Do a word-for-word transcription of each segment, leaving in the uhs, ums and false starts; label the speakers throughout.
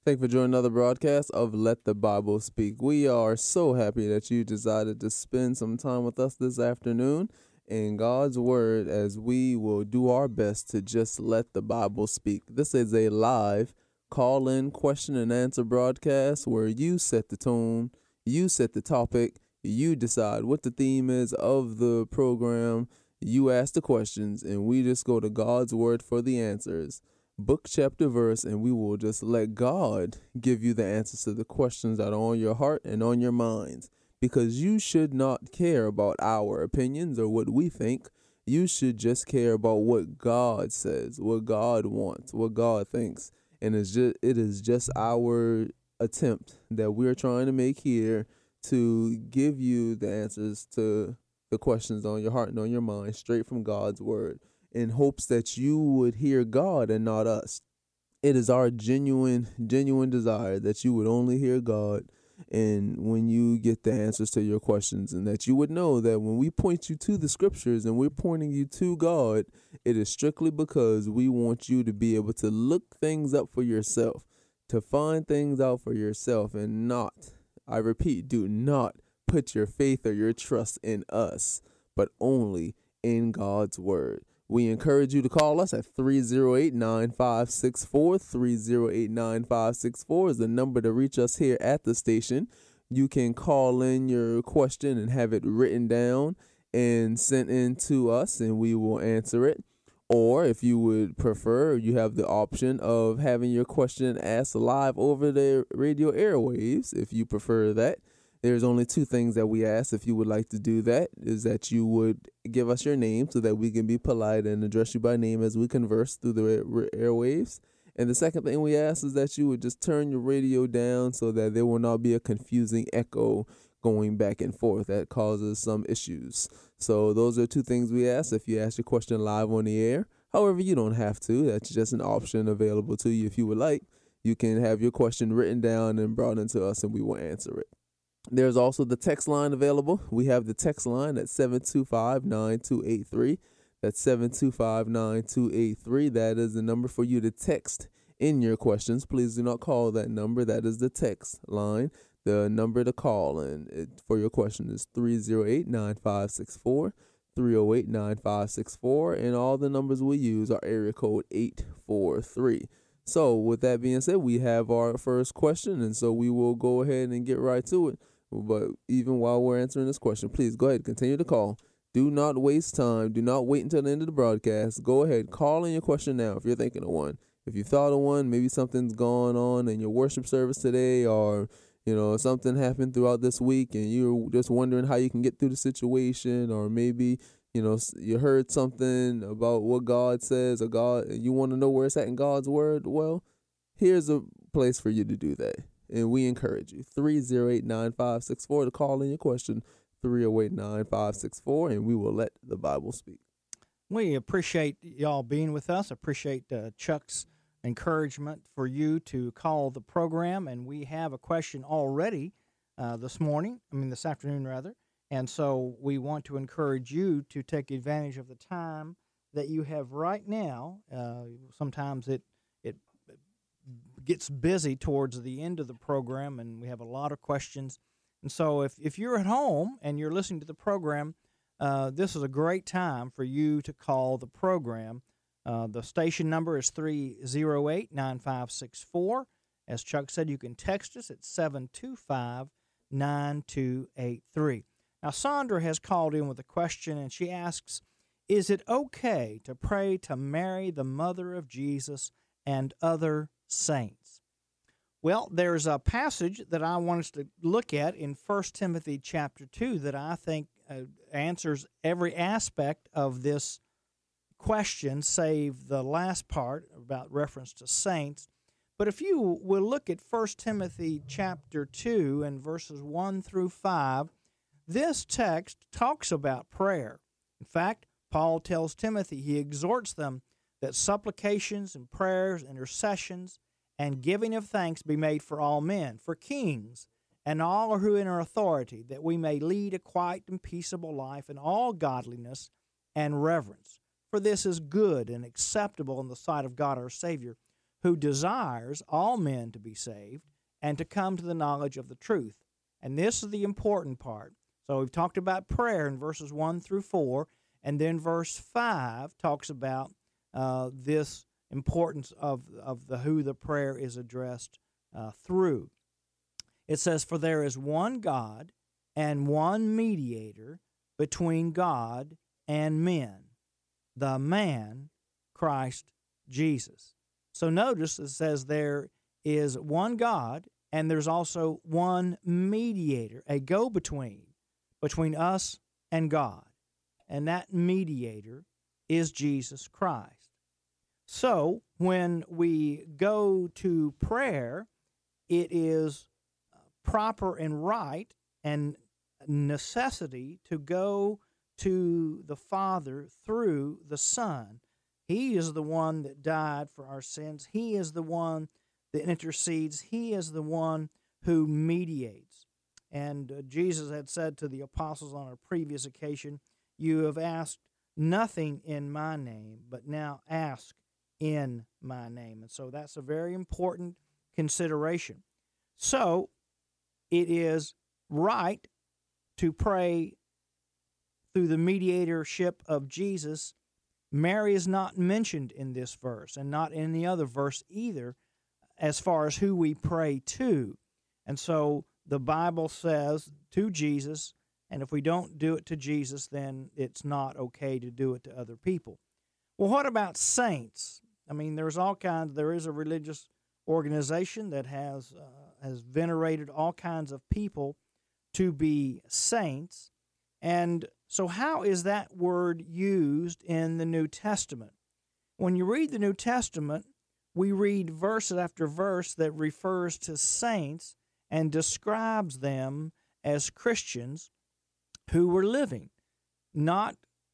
Speaker 1: Thank you for joining another broadcast of Let the Bible Speak. We are so happy that you decided to spend some time with us this afternoon in God's Word as we will do our best to just let the Bible speak. This is a live call-in question and answer broadcast where you set the tone, you set the topic, you decide what the theme is of the program, you ask the questions, and we just go to God's Word for the answers. Book, chapter, verse, and we will just let God give you the answers to the questions that are on your heart and on your minds. Because you should not care about our opinions or what we think. You should just care about what God says, what God wants, what God thinks. And it's just, it is just our attempt that we're trying to make here to give you the answers to the questions on your heart and on your mind straight from God's Word, in hopes that you would hear God and not us. It is our genuine, genuine desire that you would only hear God, and when you get the answers to your questions, and that you would know that when we point you to the scriptures and we're pointing you to God, it is strictly because we want you to be able to look things up for yourself, to find things out for yourself, and not, I repeat, do not put your faith or your trust in us, but only in God's Word. We encourage you to call us at three oh eight, nine five six four. three oh eight, nine five six four is the number to reach us here at the station. You can call in your question and have it written down and sent in to us, and we will answer it. Or if you would prefer, you have the option of having your question asked live over the radio airwaves. If you prefer that, there's only two things that we ask if you would like to do that, is that you would give us your name so that we can be polite and address you by name as we converse through the airwaves. And the second thing we ask is that you would just turn your radio down so that there will not be a confusing echo going back and forth that causes some issues. So those are two things we ask if you ask your question live on the air. However, you don't have to. That's just an option available to you if you would like. You can have your question written down and brought into us, and we will answer it. There's also the text line available. We have the text line at seven two five, nine two eight three. That's seven two five, nine two eight three. That is the number for you to text in your questions. Please do not call that number. That is the text line. The number to call in it, for your question is three oh eight, nine five six four. three oh eight, nine five six four. And all the numbers we use are area code eight four three. So with that being said, we have our first question, and so we will go ahead and get right to it. But even while we're answering this question, please go ahead, continue to call. Do not waste time. Do not wait until the end of the broadcast. Go ahead, call in your question now if you're thinking of one. If you thought of one, maybe something's gone on in your worship service today, or you know something happened throughout this week, and you're just wondering how you can get through the situation, or maybe you know you heard something about what God says, or God, you want to know where it's at in God's Word. Well, here's a place for you to do that. And we encourage you, three oh eight, nine five six four, to call in your question, three oh eight, nine five six four, and we will let the Bible speak.
Speaker 2: We appreciate y'all being with us. Appreciate uh, Chuck's encouragement for you to call the program, and we have a question already uh, this morning, I mean this afternoon rather, and so we want to encourage you to take advantage of the time that you have right now. Uh, sometimes it it gets busy towards the end of the program, and we have a lot of questions. And so if, if you're at home and you're listening to the program, uh, this is a great time for you to call the program. Uh, the station number is three oh eight, nine five six four. As Chuck said, you can text us at seven two five, nine two eight three. Now, Sandra has called in with a question, and she asks, is it okay to pray to Mary, the mother of Jesus, and other saints? Well, there's a passage that I want us to look at in First Timothy chapter two that I think uh, answers every aspect of this question, save the last part about reference to saints. But if you will look at First Timothy chapter two and verses one through five, this text talks about prayer. In fact, Paul tells Timothy, he exhorts them that supplications and prayers, intercessions, and giving of thanks be made for all men, for kings, and all who are in authority, that we may lead a quiet and peaceable life in all godliness and reverence. For this is good and acceptable in the sight of God our Savior, who desires all men to be saved and to come to the knowledge of the truth. And this is the important part. So we've talked about prayer in verses one through four, and then verse five talks about uh, this importance of, of the who the prayer is addressed uh, through. It says, "For there is one God and one mediator between God and men, the man, Christ Jesus." So notice it says there is one God, and there's also one mediator, a go-between between us and God. And that mediator is Jesus Christ. So when we go to prayer, it is proper and right and necessity to go to the Father through the Son. He is the one that died for our sins. He is the one that intercedes. He is the one who mediates. And uh, Jesus had said to the apostles on a previous occasion, "You have asked nothing in my name, but now ask in my name." And so that's a very important consideration. So it is right to pray through the mediatorship of Jesus. Mary is not mentioned in this verse, and not in any other verse either, as far as who we pray to. And so the Bible says to Jesus, and if we don't do it to Jesus, then it's not okay to do it to other people. Well, what about saints? I mean, there's all kinds. There is a religious organization that has uh, has venerated all kinds of people to be saints. And so how is that word used in the New Testament? When you read the New Testament, we read verse after verse that refers to saints and describes them as Christians who were living, not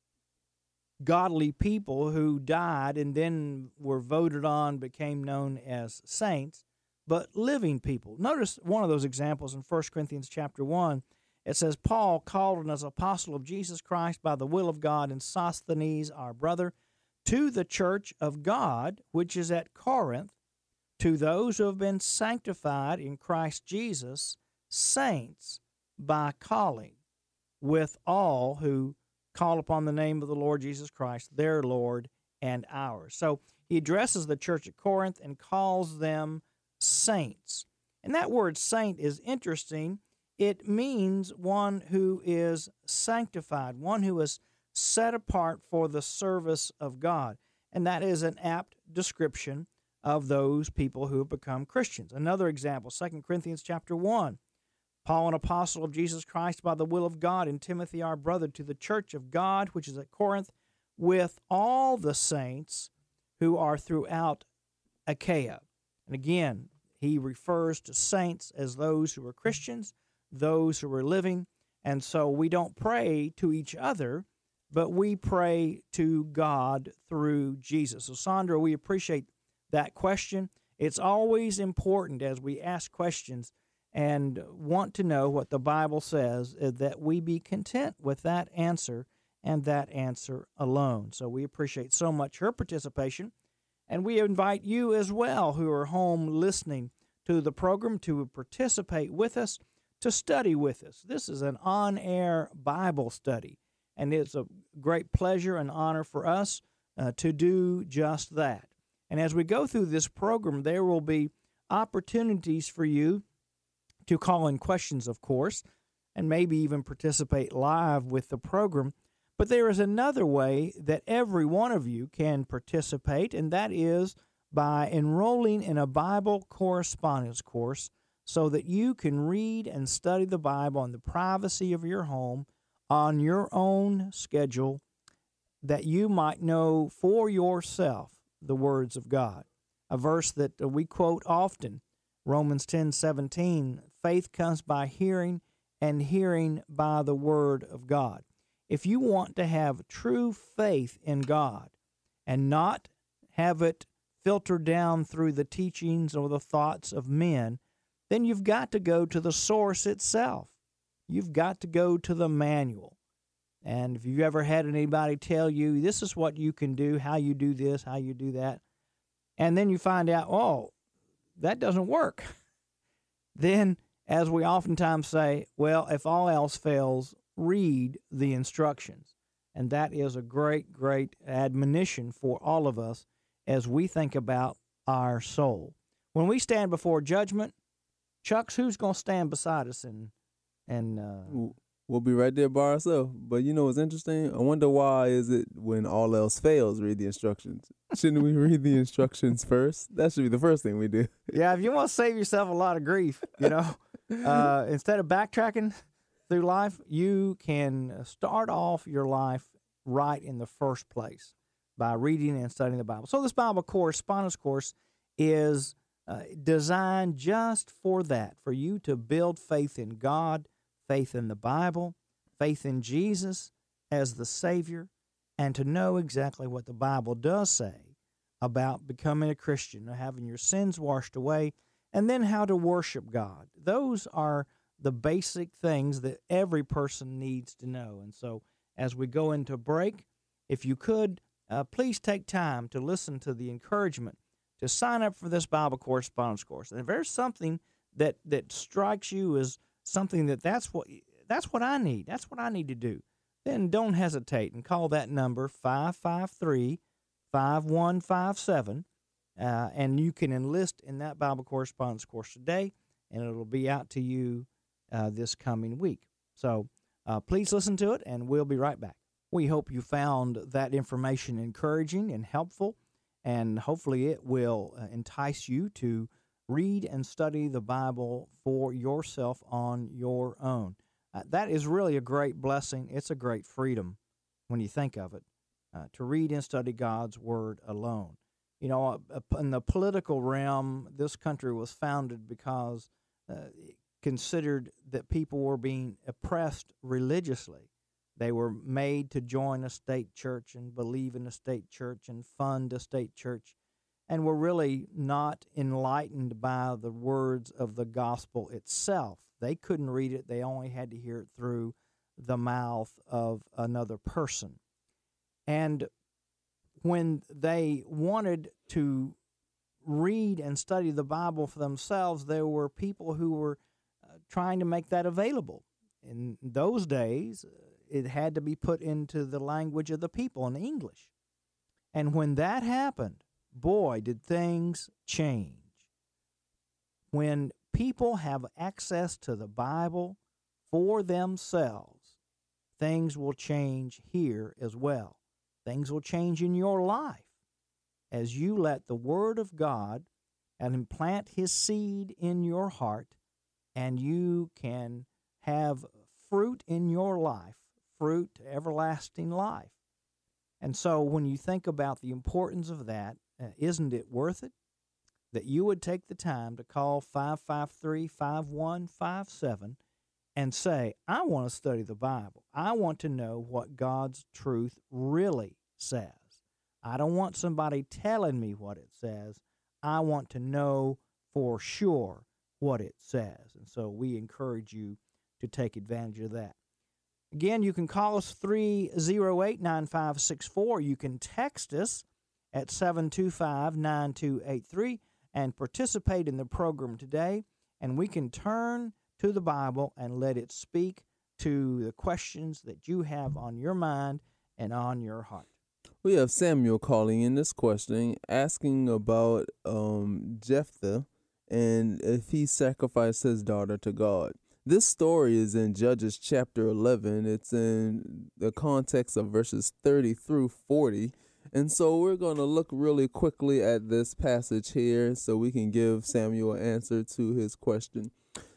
Speaker 2: godly people who died and then were voted on, became known as saints, but living people. Notice one of those examples in First Corinthians chapter one. It says, "Paul, called as apostle of Jesus Christ by the will of God, and Sosthenes, our brother, to the church of God, which is at Corinth, to those who have been sanctified in Christ Jesus, saints by calling, with all who call upon the name of the Lord Jesus Christ, their Lord and ours." So he addresses the church at Corinth and calls them saints. And that word saint is interesting. It means one who is sanctified, one who is set apart for the service of God. And that is an apt description of those people who have become Christians. Another example, Second Corinthians chapter one. "Paul, an apostle of Jesus Christ by the will of God, and Timothy, our brother, to the church of God, which is at Corinth, with all the saints who are throughout Achaia." And again, he refers to saints as those who are Christians, those who are living. And so we don't pray to each other, but we pray to God through Jesus. So, Sandra, we appreciate that question. It's always important as we ask questions and want to know what the Bible says, that we be content with that answer and that answer alone. So we appreciate so much her participation, and we invite you as well who are home listening to the program to participate with us, to study with us. This is an on-air Bible study, and it's a great pleasure and honor for us uh, to do just that. And as we go through this program, there will be opportunities for you to call in questions, of course, and maybe even participate live with the program. But there is another way that every one of you can participate, and that is by enrolling in a Bible correspondence course so that you can read and study the Bible in the privacy of your home on your own schedule, that you might know for yourself the words of God. A verse that we quote often, Romans ten seventeen, "Faith comes by hearing, and hearing by the word of God." If you want to have true faith in God and not have it filter down through the teachings or the thoughts of men, then you've got to go to the source itself. You've got to go to the manual. And if you've ever had anybody tell you, this is what you can do, how you do this, how you do that, and then you find out, oh, that doesn't work. Then, as we oftentimes say, well, if all else fails, read the instructions. And that is a great, great admonition for all of us as we think about our soul. When we stand before judgment, Chucks, who's going to stand beside us and and uh,
Speaker 1: we'll be right there by ourselves. But you know what's interesting? I wonder why is it when all else fails, read the instructions? Shouldn't we read the instructions first? That should be the first thing we do.
Speaker 2: Yeah, if you want to save yourself a lot of grief, you know, uh, instead of backtracking through life, you can start off your life right in the first place by reading and studying the Bible. So this Bible correspondence course is uh, designed just for that, for you to build faith in God, faith in the Bible, faith in Jesus as the Savior, and to know exactly what the Bible does say about becoming a Christian, having your sins washed away, and then how to worship God. Those are the basic things that every person needs to know. And so as we go into break, if you could, uh, please take time to listen to the encouragement to sign up for this Bible correspondence course. And if there's something that, that strikes you as something that that's what, that's what I need, that's what I need to do, then don't hesitate and call that number five five three, five one five seven, uh, and you can enlist in that Bible correspondence course today, and it'll be out to you uh, this coming week. So uh, please listen to it, and we'll be right back. We hope you found that information encouraging and helpful, and hopefully it will uh, entice you to read and study the Bible for yourself on your own. Uh, that is really a great blessing. It's a great freedom when you think of it, uh, to read and study God's Word alone. You know, uh, in the political realm, this country was founded because uh, it considered that people were being oppressed religiously. They were made to join a state church and believe in a state church and fund a state church, and were really not enlightened by the words of the gospel itself. They couldn't read it. They only had to hear it through the mouth of another person. And when they wanted to read and study the Bible for themselves, there were people who were uh, trying to make that available. In those days, it had to be put into the language of the people in English. And when that happened, boy, did things change. When people have access to the Bible for themselves, things will change here as well. Things will change in your life as you let the Word of God and implant His seed in your heart, and you can have fruit in your life, fruit to everlasting life. And so when you think about the importance of that, uh, isn't it worth it that you would take the time to call five five three, five one five seven and say, I want to study the Bible. I want to know what God's truth really says. I don't want somebody telling me what it says. I want to know for sure what it says. And so we encourage you to take advantage of that. Again, you can call us three oh eight, nine five six four. You can text us at seven two five, nine two eight three and participate in the program today. And we can turn to the Bible and let it speak to the questions that you have on your mind and on your heart.
Speaker 1: We have Samuel calling in this question, asking about um, Jephthah and if he sacrificed his daughter to God. This story is in Judges chapter eleven. It's in the context of verses thirty through forty. And so we're going to look really quickly at this passage here so we can give Samuel an answer to his question.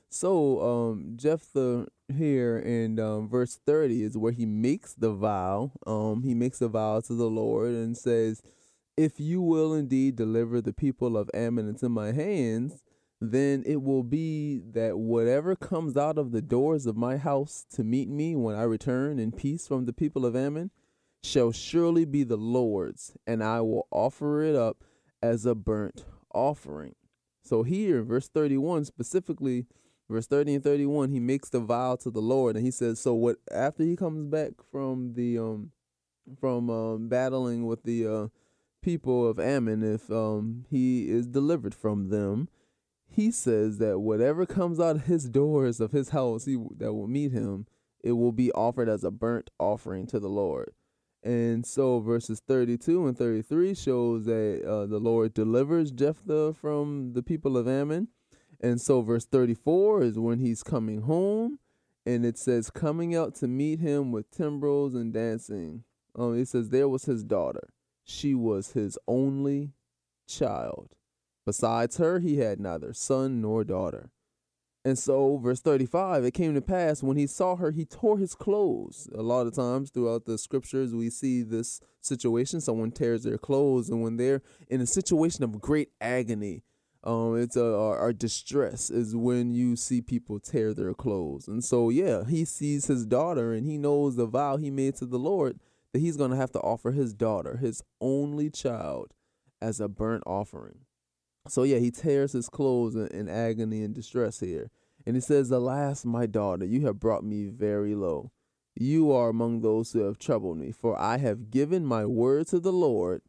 Speaker 1: So um, Jephthah here in um, verse thirty is where he makes the vow. Um, he makes a vow to the Lord and says, if you will indeed deliver the people of Ammon into my hands, then it will be that whatever comes out of the doors of my house to meet me when I return in peace from the people of Ammon shall surely be the Lord's, and I will offer it up as a burnt offering. So here, verse thirty-one, specifically, verse thirty and thirty-one, he makes the vow to the Lord, and he says, so what after he comes back from the um from um battling with the uh people of Ammon, if um, he is delivered from them, he says that whatever comes out of his doors of his house he, that will meet him, it will be offered as a burnt offering to the Lord. And so verses thirty-two and thirty-three shows that uh, the Lord delivers Jephthah from the people of Ammon. And so verse thirty-four is when he's coming home, and it says, coming out to meet him with timbrels and dancing. Um, it says, there was his daughter. She was his only child. Besides her, he had neither son nor daughter. And so, verse thirty-five, it came to pass when he saw her, he tore his clothes. A lot of times throughout the scriptures, we see this situation. Someone tears their clothes, and when they're in a situation of great agony, um, it's a, or, or distress is when you see people tear their clothes. And so, yeah, he sees his daughter, and he knows the vow he made to the Lord that he's going to have to offer his daughter, his only child, as a burnt offering. So, yeah, he tears his clothes in, in agony and distress here. And he says, alas, my daughter, you have brought me very low. You are among those who have troubled me, for I have given my word to the Lord,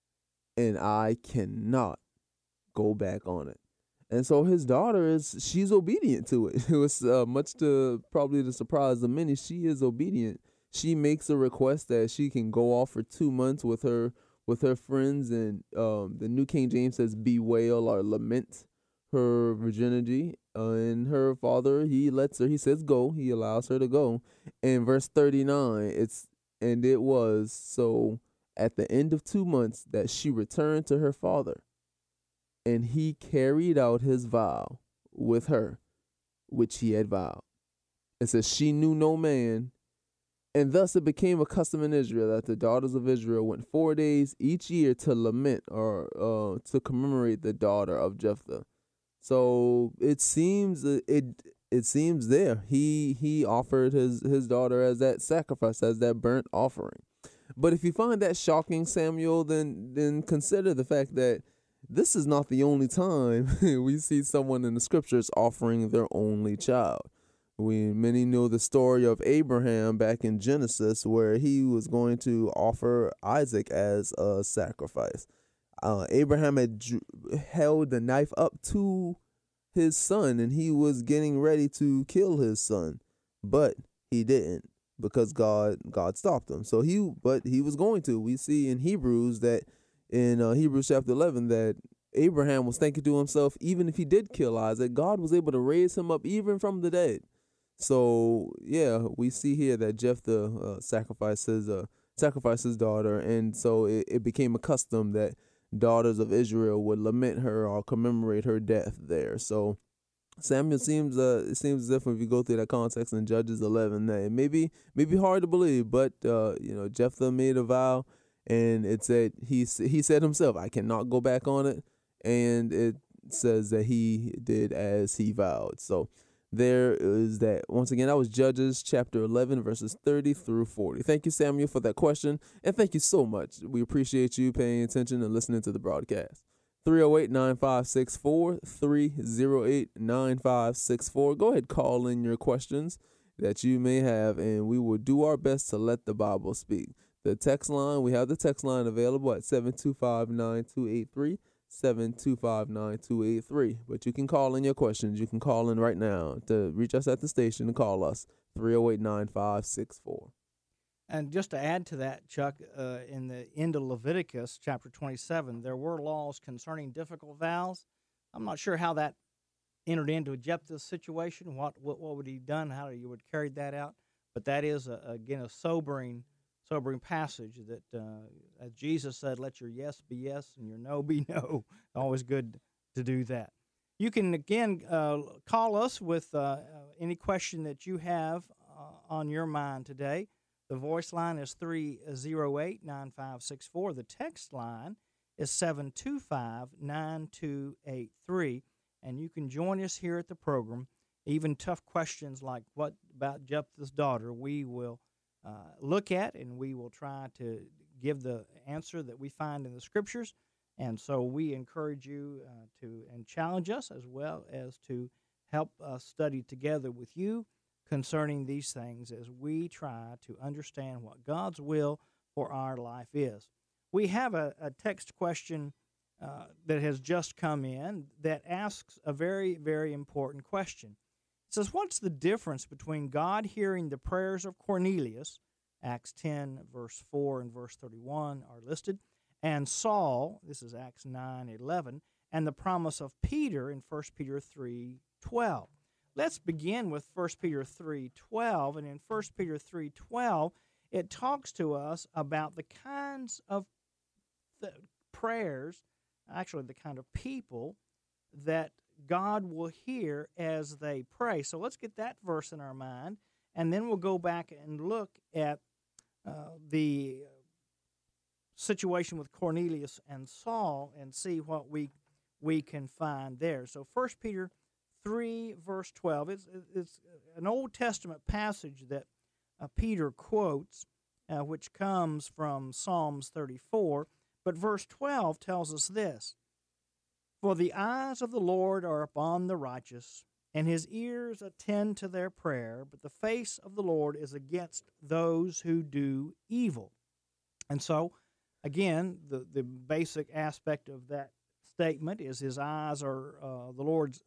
Speaker 1: and I cannot go back on it. And so his daughter is, she's obedient to it. It was uh, much to probably the surprise of many. She is obedient. She makes a request that she can go off for two months with her with her friends, and um, the New King James says bewail or lament her virginity. Uh, and her father, he lets her, he says go, he allows her to go. And verse thirty-nine, it's, and it was so at the end of two months that she returned to her father, and he carried out his vow with her, which he had vowed. It says she knew no man. And thus it became a custom in Israel that the daughters of Israel went four days each year to lament or uh, to commemorate the daughter of Jephthah. So it seems it it seems there he he offered his his daughter as that sacrifice, as that burnt offering. But if you find that shocking, Samuel, then then consider the fact that this is not the only time we see someone in the scriptures offering their only child. We many know the story of Abraham back in Genesis, where he was going to offer Isaac as a sacrifice. Uh, Abraham had dr- held the knife up to his son, and he was getting ready to kill his son, but he didn't, because God God stopped him. So he, but he was going to. We see in Hebrews that in uh, Hebrews chapter eleven that Abraham was thinking to himself, even if he did kill Isaac, God was able to raise him up even from the dead. So yeah, we see here that Jephthah uh, sacrificed his uh, sacrificed his daughter, and so it, it became a custom that daughters of Israel would lament her or commemorate her death there. So Samuel seems uh it seems as if if you go through that context in Judges eleven, that it may be, may be hard to believe, but uh you know Jephthah made a vow, and it said he he said himself, I cannot go back on it, and it says that he did as he vowed. So there is that. Once again, that was Judges chapter eleven, verses thirty through forty. Thank you, Samuel, for that question, and thank you so much. We appreciate you paying attention and listening to the broadcast. three oh eight, nine five six four, three oh eight, nine five six four. Go ahead, call in your questions that you may have, and we will do our best to let the Bible speak. The text line, we have the text line available at seven two five, nine two eight three. seven two five, nine two eight three. But you can call in your questions. You can call in right now to reach us at the station and call us, three oh eight, nine five six four.
Speaker 2: And just to add to that, Chuck, uh, in the end of Leviticus chapter twenty-seven, there were laws concerning difficult vows. I'm not sure how that entered into Jephthah's situation. What what, what would he done? How he would carry that out? But that is, a, again, a sobering sobering passage that, uh, as Jesus said, let your yes be yes and your no be no. Always good to do that. You can, again, uh, call us with uh, any question that you have uh, on your mind today. The voice line is three oh eight, nine five six four. The text line is seven two five, nine two eight three. And you can join us here at the program. Even tough questions like what about Jephthah's daughter, we will Uh, look at, and we will try to give the answer that we find in the scriptures. And so we encourage you uh, to and challenge us, as well as to help us study together with you concerning these things as we try to understand what God's will for our life is. we have a, a text question uh, that has just come in that asks a very, very important question. It says, what's the difference between God hearing the prayers of Cornelius, Acts ten, verse four and verse thirty-one are listed, and Saul, this is Acts nine, eleven, and the promise of Peter in First Peter three, twelve. Let's begin with First Peter three, twelve, and in First Peter three, twelve, it talks to us about the kinds of th- prayers, actually the kind of people that God will hear as they pray. So let's get that verse in our mind, and then we'll go back and look at uh, the situation with Cornelius and Saul and see what we we can find there. So First Peter three, verse twelve, it's, it's an Old Testament passage that uh, Peter quotes, uh, which comes from Psalms thirty-four, but verse twelve tells us this, for the eyes of the Lord are upon the righteous, and his ears attend to their prayer, but the face of the Lord is against those who do evil. And so, again, the, the basic aspect of that statement is his eyes are, uh, the Lord's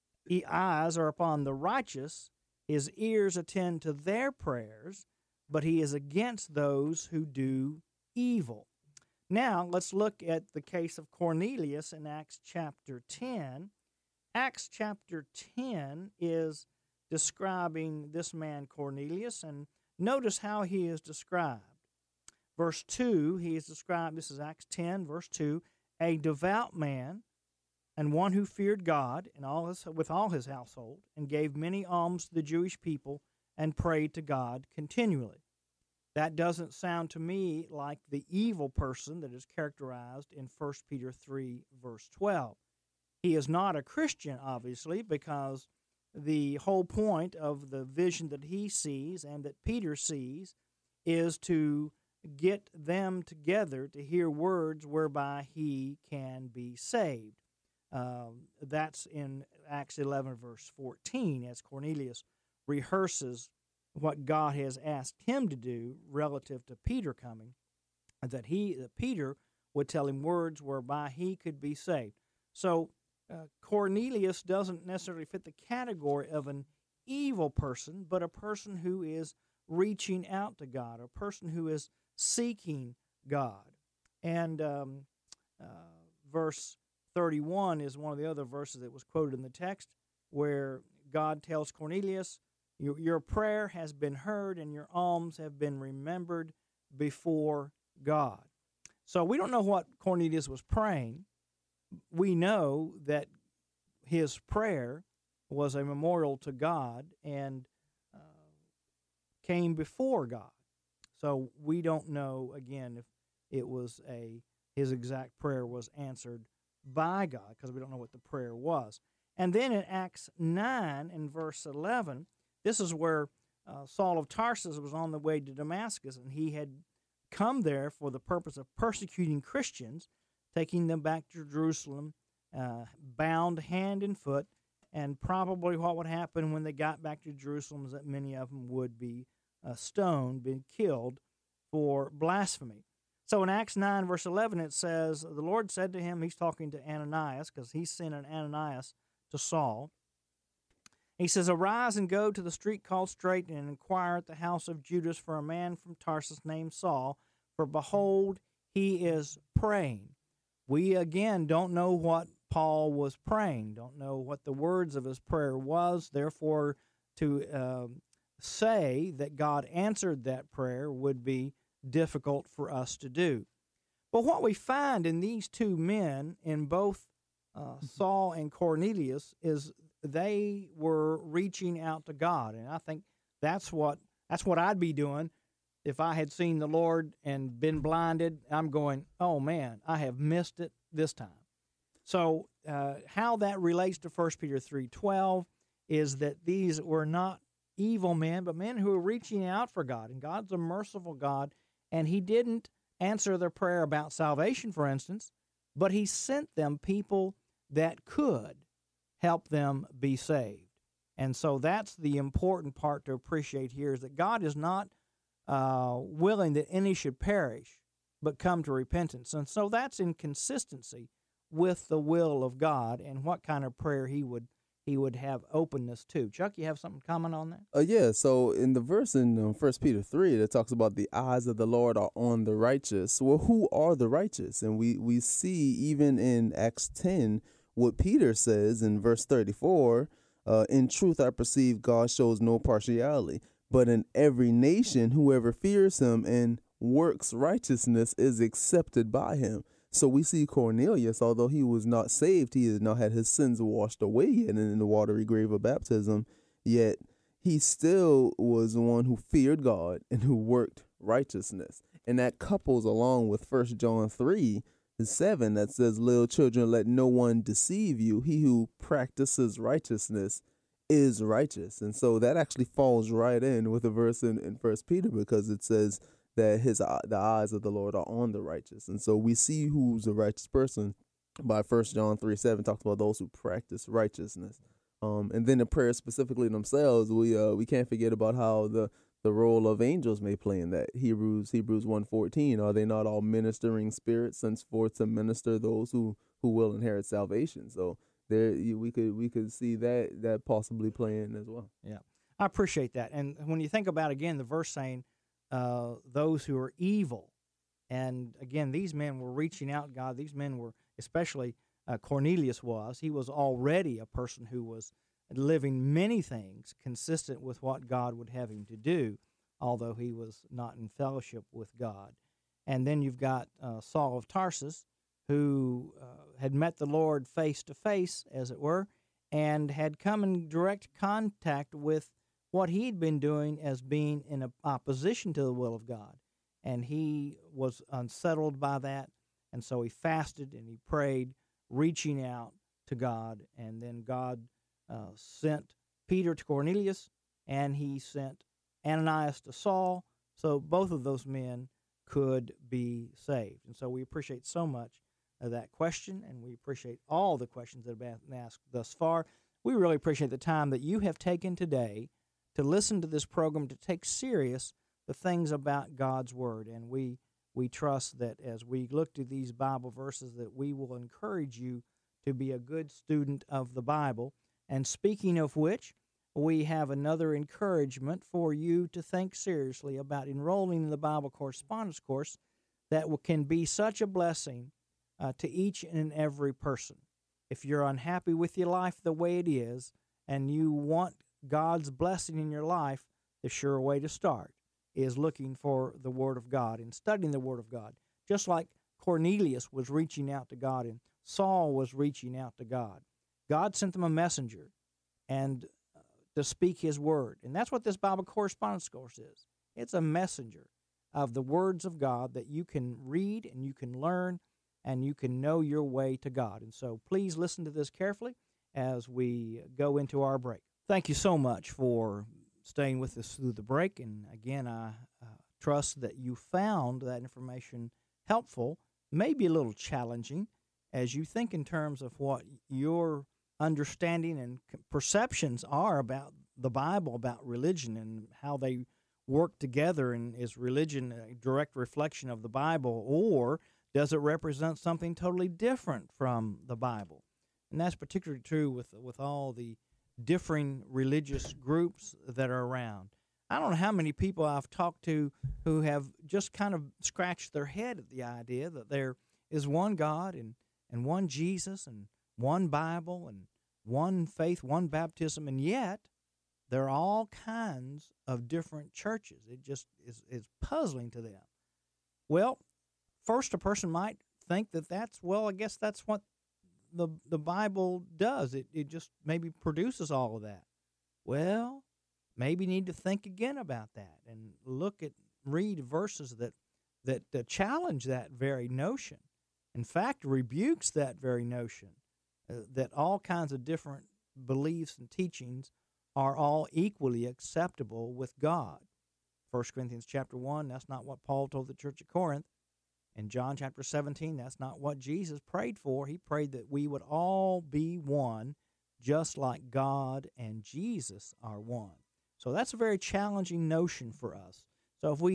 Speaker 2: eyes are upon the righteous, his ears attend to their prayers, but he is against those who do evil. Now, let's look at the case of Cornelius in Acts chapter ten. Acts chapter ten is describing this man Cornelius, and notice how he is described. Verse two, he is described, this is Acts ten, verse two, a devout man and one who feared God and all his, with all his household, and gave many alms to the Jewish people and prayed to God continually. That doesn't sound to me like the evil person that is characterized in First Peter three, verse twelve. He is not a Christian, obviously, because the whole point of the vision that he sees and that Peter sees is to get them together to hear words whereby he can be saved. Um, that's in Acts eleven, verse fourteen, as Cornelius rehearses what God has asked him to do relative to Peter coming, that he, that Peter would tell him words whereby he could be saved. So uh, Cornelius doesn't necessarily fit the category of an evil person, but a person who is reaching out to God, a person who is seeking God. And um, uh, verse thirty-one is one of the other verses that was quoted in the text, where God tells Cornelius, Your, your prayer has been heard and your alms have been remembered before God. So we don't know what Cornelius was praying. We know that his prayer was a memorial to God and uh, came before God. So we don't know, again, if it was a his exact prayer was answered by God, because we don't know what the prayer was. And then in Acts nine and verse eleven, this is where uh, Saul of Tarsus was on the way to Damascus, and he had come there for the purpose of persecuting Christians, taking them back to Jerusalem, uh, bound hand and foot, and probably what would happen when they got back to Jerusalem is that many of them would be uh, stoned, be killed for blasphemy. So in Acts nine, verse eleven, it says, the Lord said to him, he's talking to Ananias, because he's sending Ananias to Saul. He says, arise and go to the street called Straight and inquire at the house of Judas for a man from Tarsus named Saul, for behold, he is praying. We, again, don't know what Paul was praying, don't know what the words of his prayer was. Therefore, to uh, say that God answered that prayer would be difficult for us to do. But what we find in these two men, in both uh, Saul and Cornelius, is they were reaching out to God, and I think that's what that's what I'd be doing if I had seen the Lord and been blinded. I'm going, oh man, I have missed it this time. So uh, how that relates to First Peter three twelve is that these were not evil men, but men who were reaching out for God, and God's a merciful God, and He didn't answer their prayer about salvation, for instance, but He sent them people that could help them be saved. And so that's the important part to appreciate here, is that God is not uh, willing that any should perish, but come to repentance. And so that's in consistency with the will of God and what kind of prayer he would he would have openness to. Chuck, you have something to comment on that?
Speaker 1: Uh, yeah, so in the verse in um, First Peter three that talks about the eyes of the Lord are on the righteous. Well, who are the righteous? And we, we see even in Acts ten what Peter says in verse thirty-four, uh, in truth I perceive God shows no partiality, but in every nation whoever fears him and works righteousness is accepted by him. So we see Cornelius, although he was not saved, he has not had his sins washed away yet in the watery grave of baptism, yet he still was the one who feared God and who worked righteousness. And that couples along with First John three, seven, that says, little children, let no one deceive you. He who practices righteousness is righteous. And so that actually falls right in with the verse in, in First Peter, because it says that his the eyes of the Lord are on the righteous. And so we see who's a righteous person by First John three seven talks about those who practice righteousness. Um, and then the prayers specifically themselves, we uh we can't forget about how the the role of angels may play in that. Hebrews Hebrews one fourteen, are they not all ministering spirits sent forth to minister those who who will inherit salvation? So there we could we could see that that possibly playing as well.
Speaker 2: Yeah, I appreciate that. And when you think about again the verse saying, Uh, those who are evil. And again, these men were reaching out, God. These men were, especially uh, Cornelius was, he was already a person who was living many things consistent with what God would have him to do, although he was not in fellowship with God. And then you've got uh, Saul of Tarsus, who uh, had met the Lord face to face, as it were, and had come in direct contact with what he'd been doing as being in opposition to the will of God. And he was unsettled by that, and so he fasted and he prayed, reaching out to God. And then God uh, sent Peter to Cornelius, and he sent Ananias to Saul, so both of those men could be saved. And so we appreciate so much of that question, and we appreciate all the questions that have been asked thus far. We really appreciate the time that you have taken today to listen to this program, to take serious the things about God's Word. And we we trust that as we look to these Bible verses that we will encourage you to be a good student of the Bible. And speaking of which, we have another encouragement for you to think seriously about enrolling in the Bible correspondence course that can be such a blessing uh, to each and every person. If you're unhappy with your life the way it is and you want God's blessing in your life, the sure way to start is looking for the Word of God and studying the Word of God. Just like Cornelius was reaching out to God and Saul was reaching out to God. God sent them a messenger and uh, to speak His Word. And that's what this Bible correspondence course is. It's a messenger of the words of God that you can read and you can learn and you can know your way to God. And so please listen to this carefully as we go into our break. Thank you so much for staying with us through the break. And again, I uh, trust that you found that information helpful, maybe a little challenging, as you think in terms of what your understanding and perceptions are about the Bible, about religion, and how they work together. And is religion a direct reflection of the Bible, or does it represent something totally different from the Bible? And that's particularly true with with all the differing religious groups that are around. I don't know how many people I've talked to who have just kind of scratched their head at the idea that there is one God and, and one Jesus and one Bible and one faith, one baptism, and yet there are all kinds of different churches. It just is, is puzzling to them. Well, first a person might think that that's, well, I guess that's what the the Bible does. It it just maybe produces all of that. Well, maybe need to think again about that and look at, read verses that, that, that challenge that very notion. In fact, rebukes that very notion, uh, that all kinds of different beliefs and teachings are all equally acceptable with God. First Corinthians chapter one, that's not what Paul told the church of Corinth. In John chapter seventeen, that's not what Jesus prayed for. He prayed that we would all be one, just like God and Jesus are one. So that's a very challenging notion for us. So if we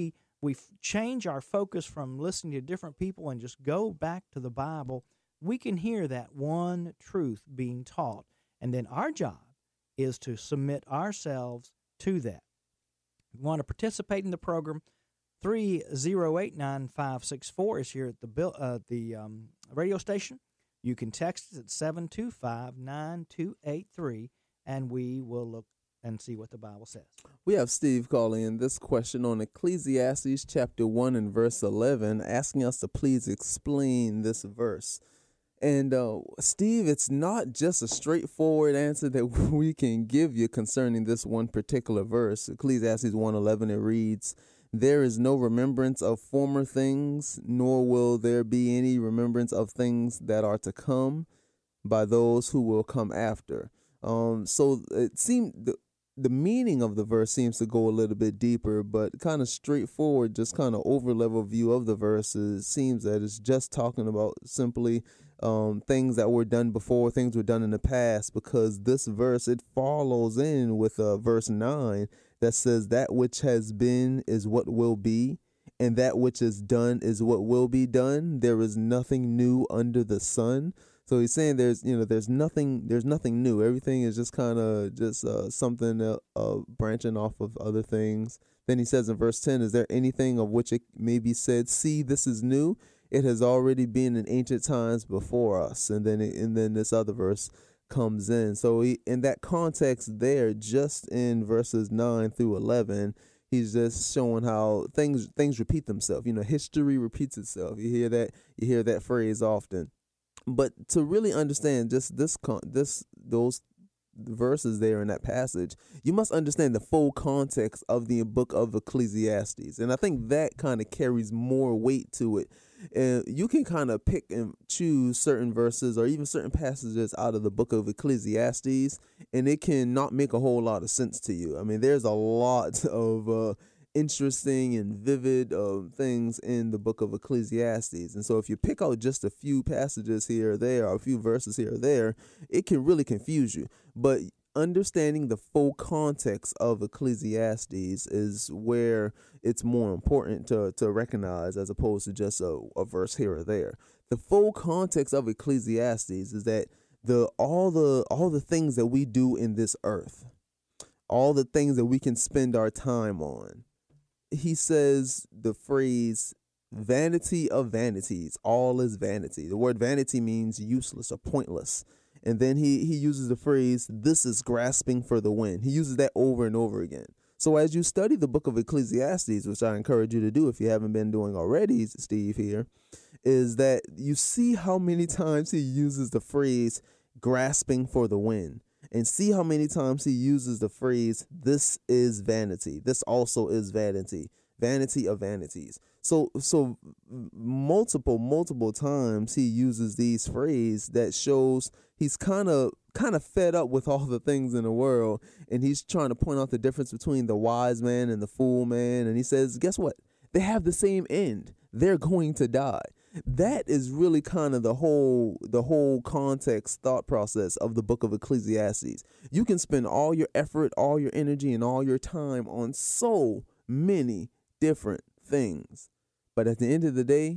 Speaker 2: we f- change our focus from listening to different people and just go back to the Bible, we can hear that one truth being taught. And then our job is to submit ourselves to that. If you want to participate in the program, three oh eight, nine five six four is here at the bill, uh, the um, radio station. You can text us at seven two five, nine two eight three, and we will look and see what the Bible says.
Speaker 1: We have Steve calling in this question on Ecclesiastes chapter one and verse eleven, asking us to please explain this verse. And uh, Steve, it's not just a straightforward answer that we can give you concerning this one particular verse. Ecclesiastes one eleven, it reads, "There is no remembrance of former things, nor will there be any remembrance of things that are to come by those who will come after." Um, so it seemed the, the meaning of the verse seems to go a little bit deeper, but kind of straightforward, just kind of over-level view of the verse is, seems that it's just talking about simply um, things that were done before, things were done in the past, because this verse, it follows in with uh, verse nine that says that which has been is what will be, and that which is done is what will be done. There is nothing new under the sun. So he's saying there's, you know, there's nothing, there's nothing new. Everything is just kind of just uh, something uh, uh, branching off of other things. Then he says in verse ten, "Is there anything of which it may be said, see, this is new? It has already been in ancient times before us." And then, it, and then this other verse comes in. So he, in that context there, just in verses nine through eleven, he's just showing how things things repeat themselves. You know, history repeats itself. You hear that, you hear that phrase often. But to really understand just this, this, those verses there in that passage, you must understand the full context of the book of Ecclesiastes. And I think that kind of carries more weight to it. And you can kind of pick and choose certain verses or even certain passages out of the book of Ecclesiastes, and it can not make a whole lot of sense to you. I mean, there's a lot of uh, interesting and vivid uh, things in the book of Ecclesiastes. And so if you pick out just a few passages here or there, or a few verses here or there, it can really confuse you. But understanding the full context of Ecclesiastes is where it's more important to, to recognize, as opposed to just a, a verse here or there. The full context of Ecclesiastes is that the all the all the things that we do in this earth, all the things that we can spend our time on, he says the phrase, "vanity of vanities, all is vanity." The word vanity means useless or pointless. And then he, he uses the phrase, "this is grasping for the wind." He uses that over and over again. So as you study the book of Ecclesiastes, which I encourage you to do if you haven't been doing already, Steve, here, is that you see how many times he uses the phrase grasping for the wind. And see how many times he uses the phrase, "this is vanity. This also is vanity. Vanity of vanities." So so multiple, multiple times he uses these phrases that shows he's kind of kind of fed up with all the things in the world. And he's trying to point out the difference between the wise man and the fool man. And he says, guess what? They have the same end. They're going to die. That is really kind of the whole the whole context thought process of the book of Ecclesiastes. You can spend all your effort, all your energy, and all your time on so many different things. But at the end of the day,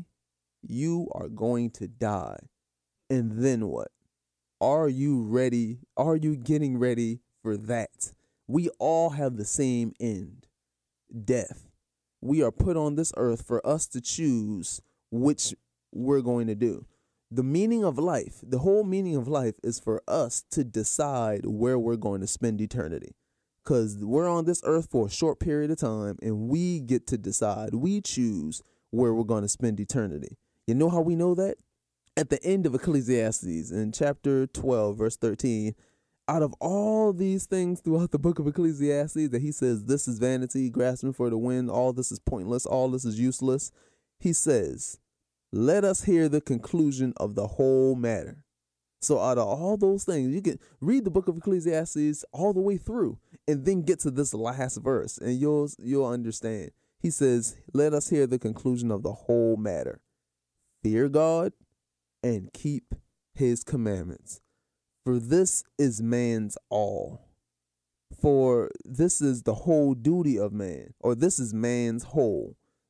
Speaker 1: you are going to die. And then what? Are you ready? Are you getting ready for that? We all have the same end, death. We are put on this earth for us to choose which we're going to do. The meaning of life, the whole meaning of life is for us to decide where we're going to spend eternity. Because we're on this earth for a short period of time, and we get to decide. We choose where we're going to spend eternity. You know how we know that? At the end of Ecclesiastes, in chapter twelve, verse thirteen, out of all these things throughout the book of Ecclesiastes that he says, this is vanity, grasping for the wind, all this is pointless, all this is useless, he says, let us hear the conclusion of the whole matter. So out of all those things, you can read the book of Ecclesiastes all the way through and then get to this last verse and you'll you'll understand. He says, let us hear the conclusion of the whole matter. Fear God and keep his commandments. For this is man's all. For this is the whole duty of man, or this is man's whole.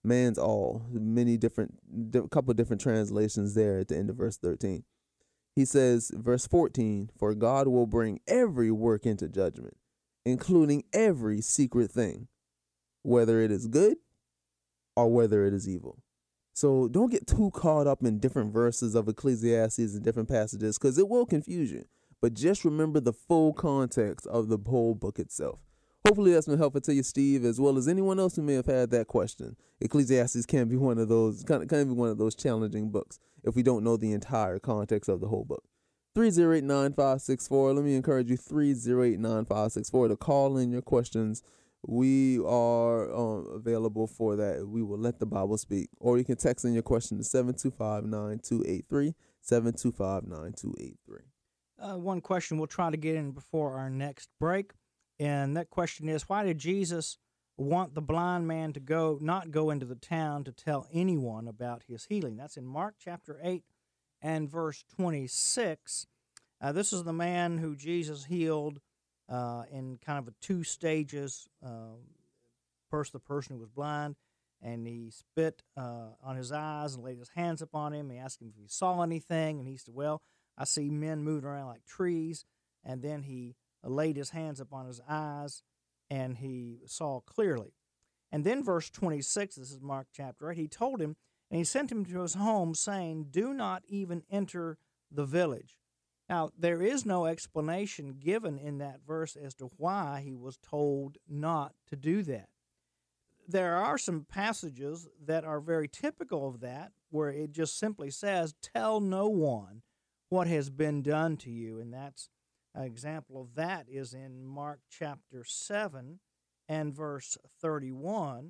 Speaker 1: Man's all. Many different, a couple different translations there at the end of verse thirteen. He says, verse fourteen, for God will bring every work into judgment, including every secret thing, whether it is good or whether it is evil. So don't get too caught up in different verses of Ecclesiastes and different passages, because it will confuse you. But just remember the full context of the whole book itself. Hopefully that's been helpful to you, Steve, as well as anyone else who may have had that question. Ecclesiastes can be one of those, can, can be one of those challenging books if we don't know the entire context of the whole book. three oh eight, nine five six four. Let me encourage you, three oh eight, nine five six four, to call in your questions. We are um, available for that. We will let the Bible speak. Or you can text in your question to seven two five, nine two eight three, seven two five, nine two eight three.
Speaker 2: Uh, one question we'll try to get in before our next break, and that question is, why did Jesus want the blind man to go, not go into the town to tell anyone about his healing? That's in Mark chapter eight and verse twenty-six. Uh, this is the man who Jesus healed uh, in kind of a two stages. Uh, first, the person who was blind, and he spit uh, on his eyes and laid his hands upon him. He asked him if he saw anything, and he said, well, I see men moving around like trees. And then he laid his hands upon his eyes, and he saw clearly. And then verse twenty-six, this is Mark chapter eight, he told him, and he sent him to his home, saying, do not even enter the village. Now, there is no explanation given in that verse as to why he was told not to do that. There are some passages that are very typical of that, where it just simply says, tell no one what has been done to you. And that's an example of that is in Mark chapter seven and verse thirty-one.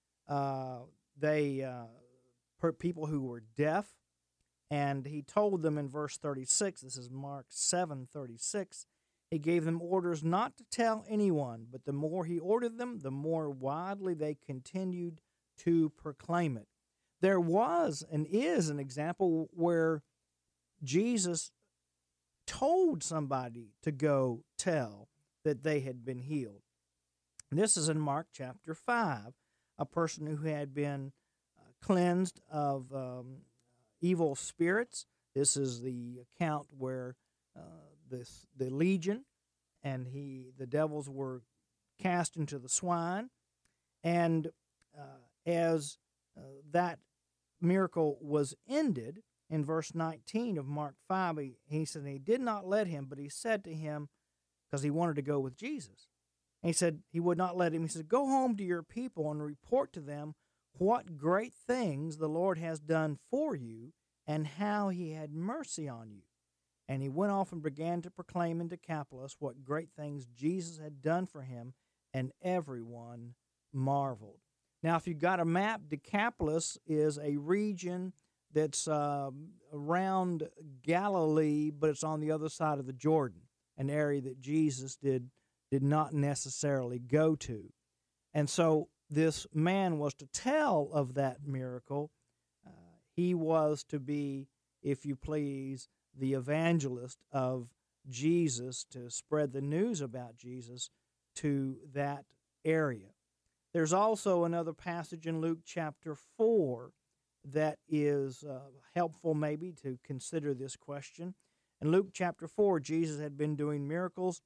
Speaker 2: Uh, they, uh, per people who were deaf, and he told them in verse thirty-six, this is Mark seven thirty-six, he gave them orders not to tell anyone, but the more he ordered them, the more widely they continued to proclaim it. There was and is an example where Jesus told somebody to go tell that they had been healed. And this is in Mark chapter five, a person who had been uh, cleansed of um, evil spirits. This is the account where uh, this the legion and he the devils were cast into the swine. And uh, as uh, that miracle was ended, in verse nineteen of Mark five, he, he said, he did not let him, but he said to him, because he wanted to go with Jesus. And he said he would not let him. He said, go home to your people and report to them what great things the Lord has done for you and how he had mercy on you. And he went off and began to proclaim in Decapolis what great things Jesus had done for him, and everyone marveled. Now, if you've got a map, Decapolis is a region that's uh, around Galilee, but it's on the other side of the Jordan, an area that Jesus did did not necessarily go to. And so this man was to tell of that miracle. Uh, he was to be, if you please, the evangelist of Jesus, to spread the news about Jesus to that area. There's also another passage in Luke chapter four that is uh, helpful maybe to consider this question. In Luke chapter four, Jesus had been doing miracles,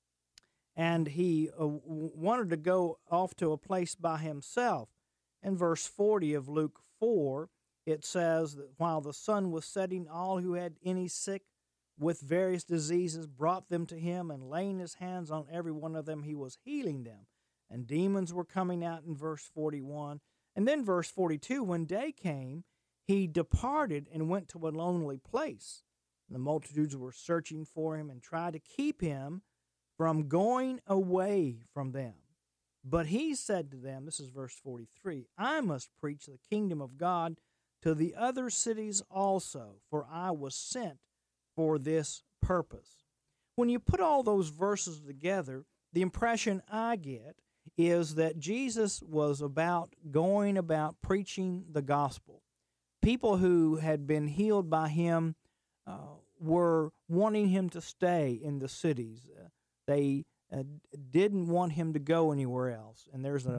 Speaker 2: and he uh, wanted to go off to a place by himself. In verse forty of Luke four, it says that while the sun was setting, all who had any sick with various diseases brought them to him, and laying his hands on every one of them, he was healing them. And demons were coming out in verse forty-one. And then verse forty-two, when day came, he departed and went to a lonely place. And the multitudes were searching for him and tried to keep him from going away from them. But he said to them, this is verse forty-three, I must preach the kingdom of God to the other cities also, for I was sent for this purpose. When you put all those verses together, the impression I get is that Jesus was about going about preaching the gospel. People who had been healed by him uh, were wanting him to stay in the cities. Uh, they uh, didn't want him to go anywhere else. And there's a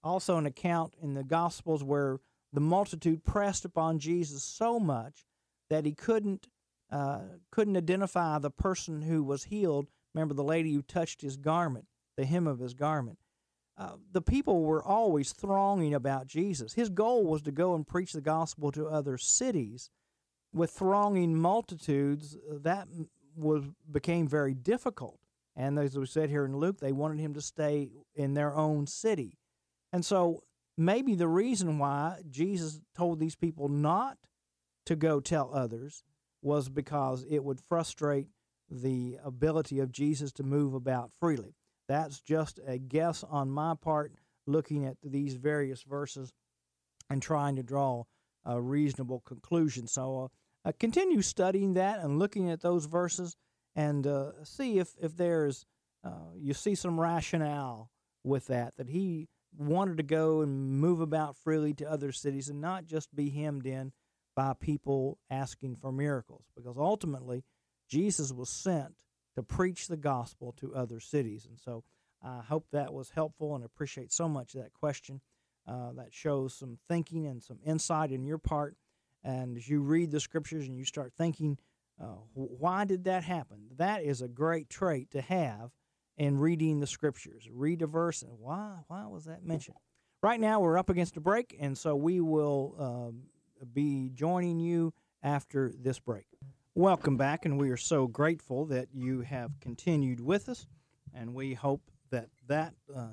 Speaker 2: Also, an account in the Gospels where the multitude pressed upon Jesus so much that he couldn't uh, couldn't identify the person who was healed. Remember the lady who touched his garment, the hem of his garment. Uh, the people were always thronging about Jesus. His goal was to go and preach the gospel to other cities. With thronging multitudes, that was became very difficult. And as we said here in Luke, they wanted him to stay in their own city. And so maybe the reason why Jesus told these people not to go tell others was because it would frustrate the ability of Jesus to move about freely. That's just a guess on my part, looking at these various verses and trying to draw a reasonable conclusion. So uh, uh, continue studying that and looking at those verses and uh, see if, if there's, uh, you see some rationale with that, that he wanted to go and move about freely to other cities and not just be hemmed in by people asking for miracles. Because ultimately, Jesus was sent to preach the gospel to other cities. And so I hope that was helpful and appreciate so much that question. Uh, that shows some thinking and some insight in your part. And as you read the scriptures and you start thinking, uh, why did that happen? That is a great trait to have in reading the scriptures. Read a verse and why, why was that mentioned? Right now we're up against a break, and so we will um, be joining you after this break. Welcome back, and we are so grateful that you have continued with us, and we hope that that uh,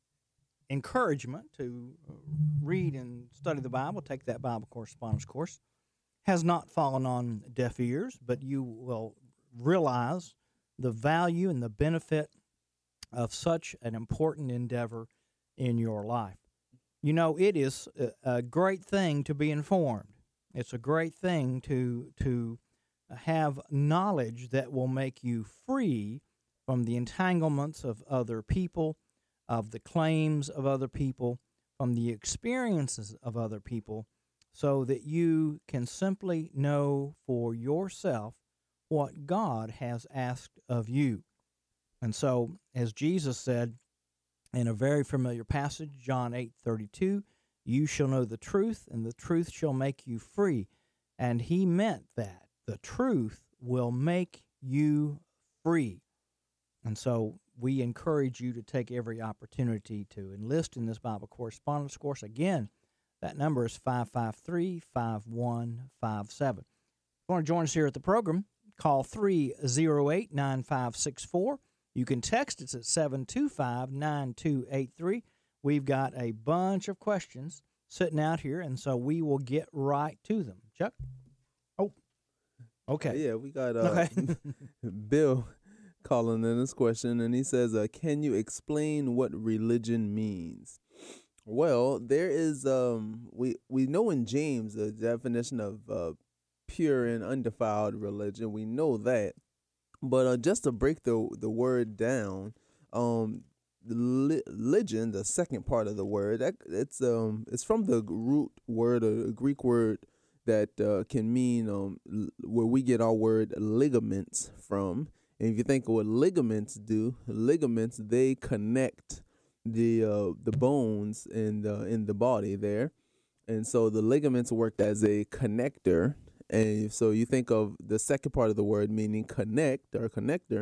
Speaker 2: encouragement to read and study the Bible, take that Bible correspondence course, has not fallen on deaf ears, but you will realize the value and the benefit of such an important endeavor in your life. You know, it is a, a great thing to be informed. It's a great thing to to have knowledge that will make you free from the entanglements of other people, of the claims of other people, from the experiences of other people, so that you can simply know for yourself what God has asked of you. And so, as Jesus said in a very familiar passage, John eight thirty-two, you shall know the truth, and the truth shall make you free. And he meant that. The truth will make you free. And so we encourage you to take every opportunity to enlist in this Bible correspondence course. Again, that number is five five three, five one five seven. If you want to join us here at the program, call three oh eight, nine five six four. You can text us at seven two five, nine two eight three. We've got a bunch of questions sitting out here, and so we will get right to them. Chuck? Oh, okay.
Speaker 1: Yeah, we got uh,
Speaker 2: Okay.
Speaker 1: Bill calling in this question, and he says, uh, can you explain what religion means? Well, there is, um, we, we know in James the definition of uh, pure and undefiled religion. We know that. But uh, just to break the the word down, um, religion, the second part of the word, that it's um it's from the root word, or a Greek word that uh, can mean um where we get our word ligaments from. And if you think of what ligaments do, ligaments, they connect the uh, the bones in the in the body there, and so the ligaments worked as a connector. And so you think of the second part of the word meaning connect or connector,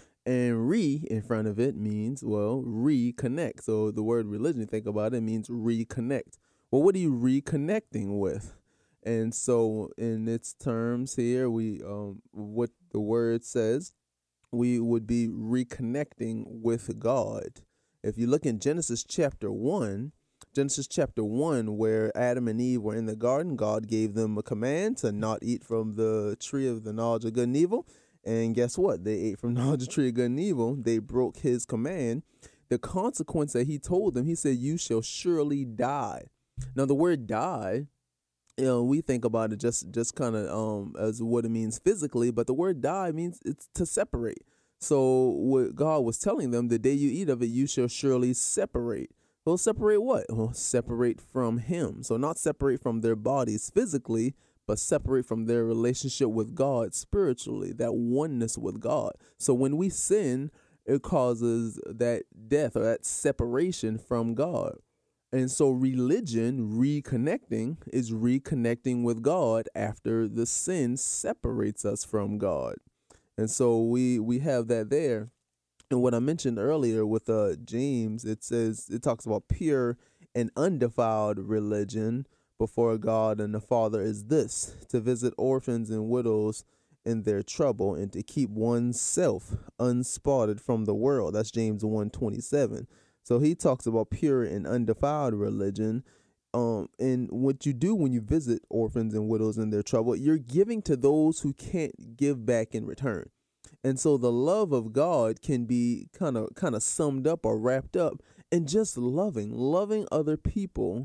Speaker 1: and re in front of it means, well, reconnect. So the word religion, you think about it, means reconnect. Well, what are you reconnecting with? And so in its terms here, we um what the word says, we would be reconnecting with God. If you look in Genesis chapter one, Genesis chapter one, where Adam and Eve were in the garden, God gave them a command to not eat from the tree of the knowledge of good and evil. And guess what? They ate from the knowledge of the tree of good and evil. They broke his command. The consequence that he told them, he said, you shall surely die. Now, the word die, you know, we think about it just, just kind of um as what it means physically, but the word die means it's to separate. So what God was telling them, the day you eat of it, you shall surely separate. Well, separate what? Well, separate from him. So not separate from their bodies physically, but separate from their relationship with God spiritually, that oneness with God. So when we sin, it causes that death or that separation from God. And so religion, reconnecting, is reconnecting with God after the sin separates us from God. And so we we have that there. And what I mentioned earlier with uh, James, it says, it talks about pure and undefiled religion before God and the Father is this: to visit orphans and widows in their trouble and to keep oneself unspotted from the world. That's James one twenty-seven. So he talks about pure and undefiled religion. Um, and what you do when you visit orphans and widows in their trouble, you're giving to those who can't give back in return. And so the love of God can be kind of kind of summed up or wrapped up in just loving, loving other people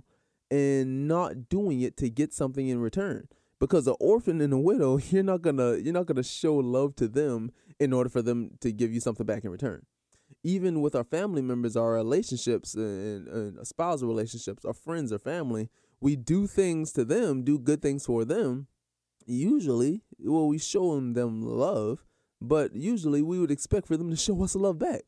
Speaker 1: and not doing it to get something in return. Because an orphan and a widow, you're not gonna you're not gonna show love to them in order for them to give you something back in return. Even with our family members, our relationships and, and spousal relationships, our friends or family, we do things to them, do good things for them. Usually, well, we show them, them love, but usually we would expect for them to show us love back.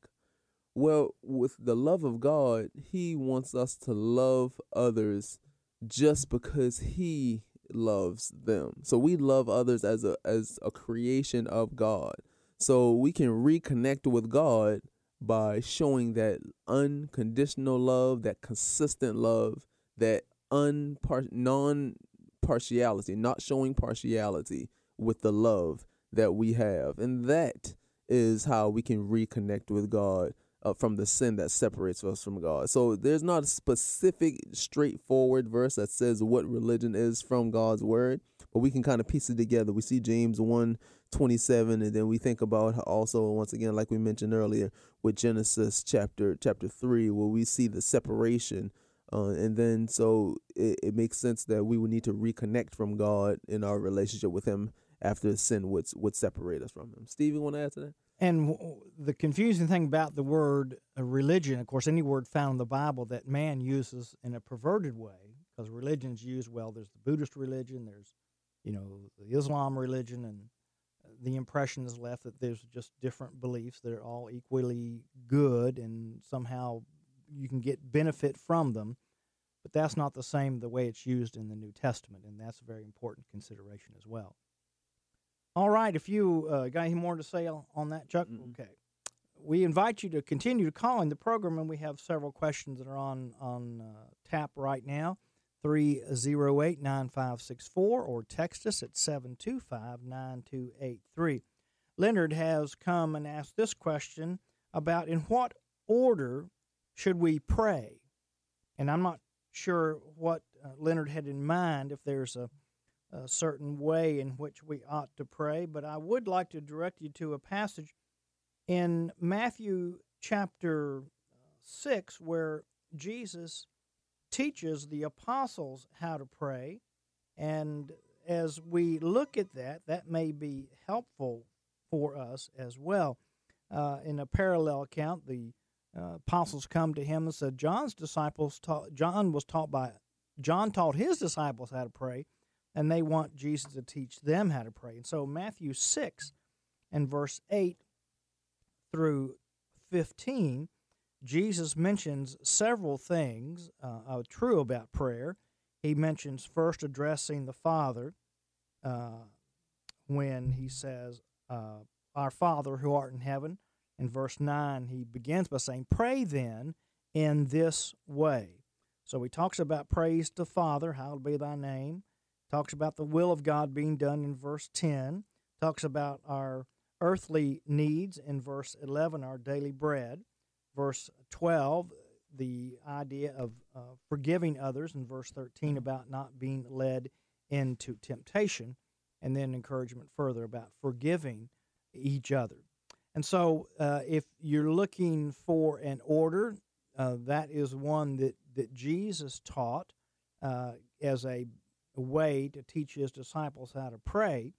Speaker 1: Well, with the love of God, he wants us to love others just because he loves them. So we love others as a as a creation of God. So we can reconnect with God by showing that unconditional love, that consistent love, that unpar- non-partiality, not showing partiality with the love that we have. And that is how we can reconnect with God uh, from the sin that separates us from God. So there's not a specific, straightforward verse that says what religion is from God's word, but we can kind of piece it together. We see James one twenty-seven, and then we think about also, once again, like we mentioned earlier, with Genesis chapter chapter three, where we see the separation. Uh, and then so it, it makes sense that we would need to reconnect from God in our relationship with him after sin would, would separate us from him. Steve, you want to add to that?
Speaker 2: And the confusing thing about the word uh, religion, of course, any word found in the Bible that man uses in a perverted way, because religion's used, well, there's the Buddhist religion, there's, you know, the Islam religion, and the impression is left that there's just different beliefs that are all equally good and somehow you can get benefit from them. But that's not the same the way it's used in the New Testament, and that's a very important consideration as well. All right, if you uh, got any more to say on that, Chuck? Mm-hmm. Okay. We invite you to continue to call in the program, and we have several questions that are on, on uh, tap right now. three oh eight, nine five six four, or text us at seven two five, nine two eight three. Leonard has come and asked this question about in what order should we pray? And I'm not sure what uh, Leonard had in mind, if there's a, a certain way in which we ought to pray, but I would like to direct you to a passage in Matthew chapter six where Jesus teaches the apostles how to pray, and as we look at that, that may be helpful for us as well. Uh, in a parallel account, the uh, apostles come to him and said, John's disciples taught, John was taught by, John taught his disciples how to pray, and they want Jesus to teach them how to pray. And so Matthew six and verse eight through fifteen, Jesus mentions several things uh, uh, true about prayer. He mentions first addressing the Father uh, when he says, uh, Our Father who art in heaven. In verse nine, he begins by saying, Pray then in this way. So he talks about praise to Father, hallowed be thy name. Talks about the will of God being done in verse ten. Talks about our earthly needs in verse eleven, our daily bread. Verse twelve, the idea of uh, forgiving others. In verse thirteen, about not being led into temptation. And then encouragement further about forgiving each other. And so uh, if you're looking for an order, uh, that is one that, that Jesus taught uh, as a way to teach his disciples how to pray.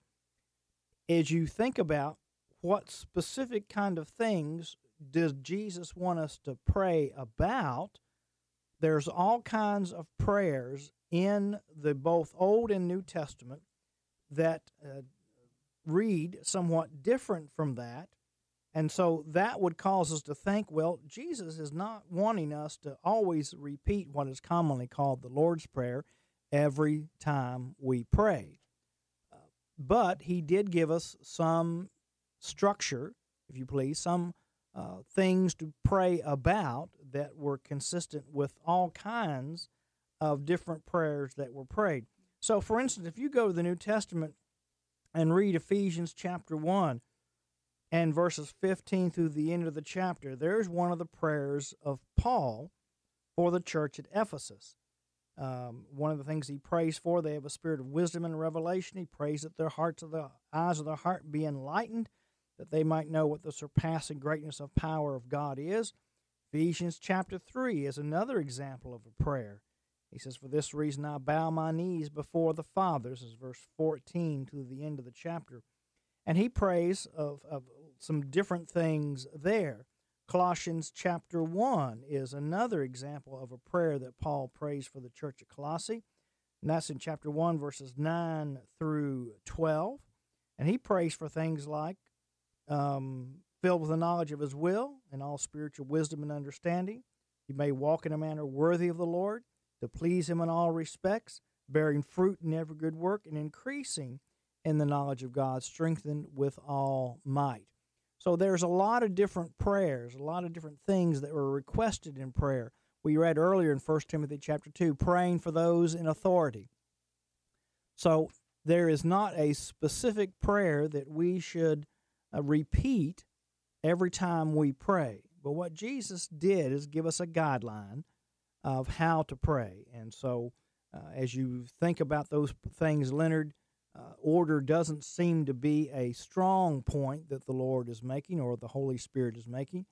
Speaker 2: As you think about what specific kind of things does Jesus want us to pray about, there's all kinds of prayers in the both Old and New Testament that uh, read somewhat different from that, And so that would cause us to think, well, Jesus is not wanting us to always repeat what is commonly called the Lord's Prayer every time we pray. Uh, but he did give us some structure, if you please, some uh, things to pray about that were consistent with all kinds of different prayers that were prayed. So, for instance, if you go to the New Testament and read Ephesians chapter one, and verses fifteen through the end of the chapter, there's one of the prayers of Paul for the church at Ephesus. Um, one of the things he prays for, they have a spirit of wisdom and revelation. He prays that their hearts of the eyes of their heart be enlightened, that they might know what the surpassing greatness of power of God is. Ephesians chapter three is another example of a prayer. He says, "For this reason I bow my knees before the Father." This is verse fourteen to the end of the chapter. And he prays of, of some different things there. Colossians chapter one is another example of a prayer that Paul prays for the church at Colossae. And that's in chapter one, verses nine through twelve. And he prays for things like um, filled with the knowledge of his will and all spiritual wisdom and understanding. You may walk in a manner worthy of the Lord, to please him in all respects, bearing fruit in every good work, and increasing in the knowledge of God, strengthened with all might. So there's a lot of different prayers, a lot of different things that were requested in prayer. We read earlier in First Timothy chapter two, praying for those in authority. So there is not a specific prayer that we should uh, repeat every time we pray. But what Jesus did is give us a guideline of how to pray. And so uh, as you think about those things, Leonard, Uh, order doesn't seem to be a strong point that the Lord is making or the Holy Spirit is making,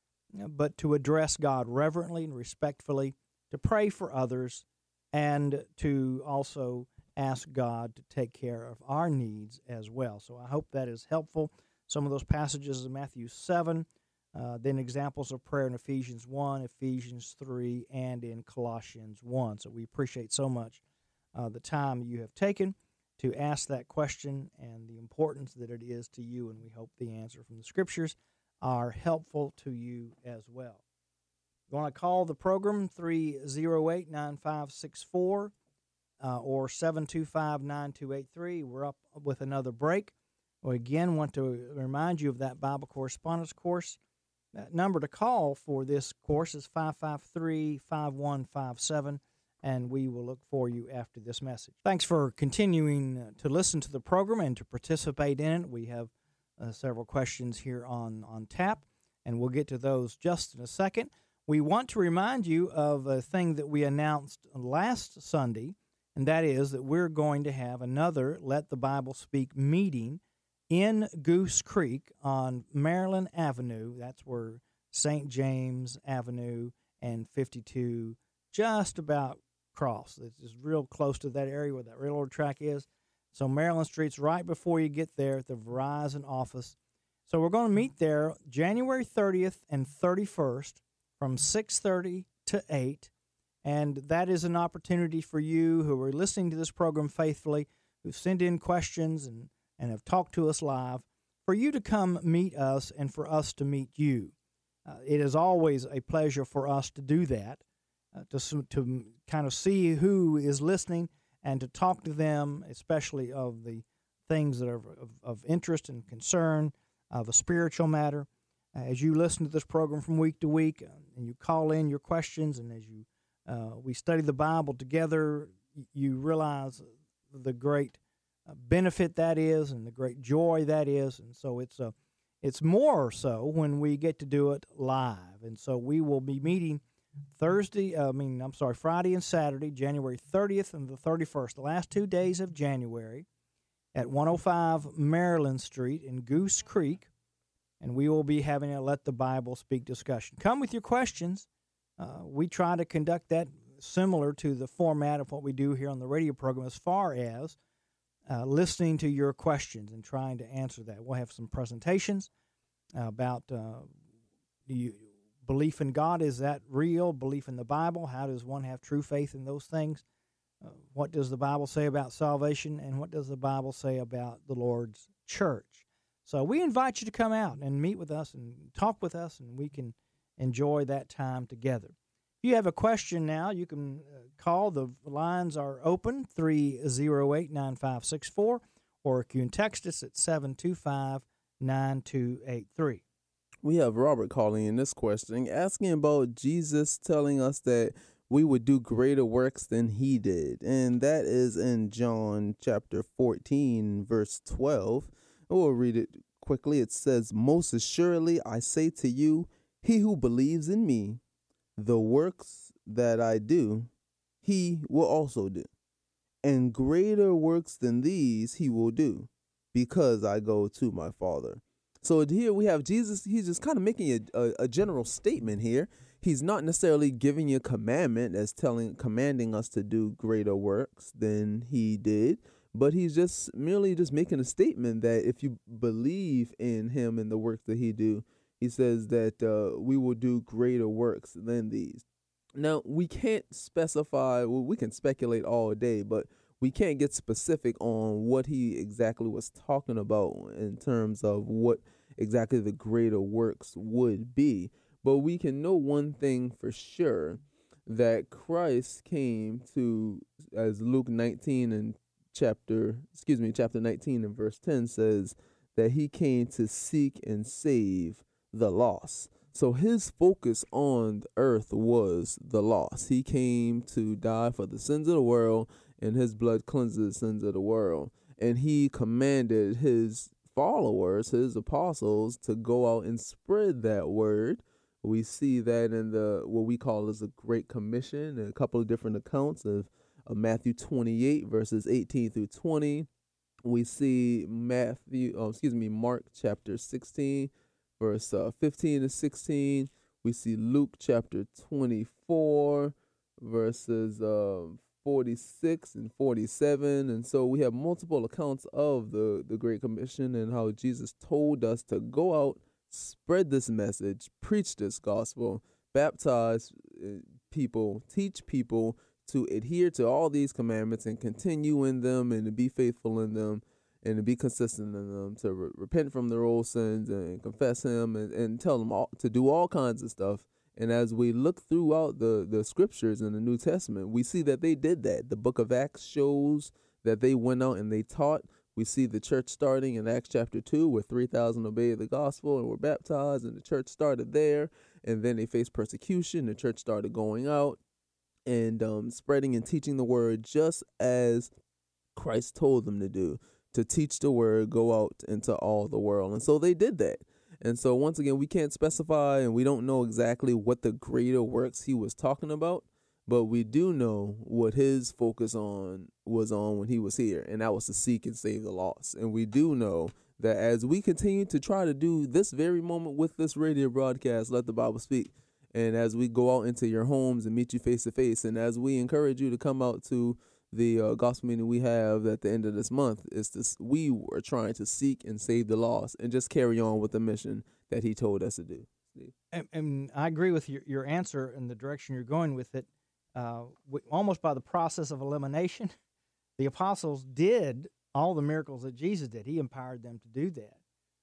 Speaker 2: but to address God reverently and respectfully, to pray for others, and to also ask God to take care of our needs as well. So I hope that is helpful. Some of those passages in Matthew seven, uh, then examples of prayer in Ephesians one, Ephesians three, and in Colossians one. So we appreciate so much uh, the time you have taken to ask that question and the importance that it is to you, and we hope the answer from the Scriptures are helpful to you as well. You want to call the program, three oh eight, nine five six four uh, or seven two five, nine two eight three. We're up with another break. We again want to remind you of that Bible correspondence course. That number to call for this course is five five three, five one five seven. And we will look for you after this message. Thanks for continuing to listen to the program and to participate in it. We have uh, several questions here on, on tap, and we'll get to those just in a second. We want to remind you of a thing that we announced last Sunday, and that is that we're going to have another Let the Bible Speak meeting in Goose Creek on Maryland Avenue. That's where Saint James Avenue and fifty-two just about cross. It's real close to that area where that railroad track is. So Maryland Street's right before you get there at the Verizon office. So we're going to meet there January thirtieth and thirty-first from six thirty to eight. And that is an opportunity for you who are listening to this program faithfully, who've sent in questions and, and have talked to us live, for you to come meet us and for us to meet you. Uh, it is always a pleasure for us to do that. Uh, to to kind of see who is listening and to talk to them, especially of the things that are of, of interest and concern, of a spiritual matter. Uh, as you listen to this program from week to week, uh, and you call in your questions, and as you uh, we study the Bible together, you realize the great uh, benefit that is and the great joy that is. And so it's a, it's more so when we get to do it live. And so we will be meeting Thursday, uh, I mean, I'm sorry, Friday and Saturday, January thirtieth and the thirty-first, the last two days of January, at one oh five Maryland Street in Goose Creek, and we will be having a Let the Bible Speak discussion. Come with your questions. Uh, we try to conduct that similar to the format of what we do here on the radio program as far as uh, listening to your questions and trying to answer that. We'll have some presentations uh, about uh, you. Belief in God, is that real? Belief in the Bible, how does one have true faith in those things? Uh, what does the Bible say about salvation, and what does the Bible say about the Lord's church? So we invite you to come out and meet with us and talk with us, and we can enjoy that time together. If you have a question now, you can uh, call. The lines are open, three oh eight, nine five six four, or you can text us at seven two five, nine two eight three.
Speaker 1: We have Robert calling in this question, asking about Jesus telling us that we would do greater works than he did. And that is in John chapter fourteen, verse twelve. We'll read it quickly. It says, "Most assuredly I say to you, he who believes in me, the works that I do, he will also do. And greater works than these he will do, because I go to my Father." So here we have Jesus. He's just kind of making a, a, a general statement here. He's not necessarily giving you a commandment as telling, commanding us to do greater works than he did, but he's just merely just making a statement that if you believe in him and the works that he do, he says that uh, we will do greater works than these. Now, we can't specify, well, we can speculate all day, but we can't get specific on what he exactly was talking about in terms of what exactly the greater works would be. But we can know one thing for sure, that Christ came to, as Luke nineteen and chapter, excuse me, chapter nineteen and verse ten says, that he came to seek and save the lost. So his focus on the earth was the lost. He came to die for the sins of the world, and his blood cleanses the sins of the world. And he commanded his followers, his apostles, to go out and spread that word. We see that in the what we call as a Great Commission, and a couple of different accounts of, of Matthew twenty-eight, verses eighteen through twenty. We see Matthew, oh, excuse me, Mark chapter sixteen, verse uh, fifteen to sixteen. We see Luke chapter twenty-four, verses uh, forty-six and forty-seven. And so we have multiple accounts of the, the Great Commission and how Jesus told us to go out, spread this message, preach this gospel, baptize people, teach people to adhere to all these commandments and continue in them and to be faithful in them and to be consistent in them, to re- repent from their old sins and confess him and, and tell them all, to do all kinds of stuff. And as we look throughout the, the scriptures in the New Testament, we see that they did that. The book of Acts shows that they went out and they taught. We see the church starting in Acts chapter two, where three thousand obeyed the gospel and were baptized, and the church started there. And then they faced persecution. The church started going out and um, spreading and teaching the word, just as Christ told them to do, to teach the word, go out into all the world. And so they did that. And so once again, we can't specify, and we don't know exactly what the greater works he was talking about, but we do know what his focus on was on when he was here, and that was to seek and save the lost. And we do know that as we continue to try to do this very moment with this radio broadcast, Let the Bible Speak, and as we go out into your homes and meet you face to face, and as we encourage you to come out to the uh, gospel meeting we have at the end of this month, is this: we are trying to seek and save the lost and just carry on with the mission that he told us to do.
Speaker 2: And, and I agree with your, your answer and the direction you're going with it. Uh, we, almost by the process of elimination, the apostles did all the miracles that Jesus did. He empowered them to do that.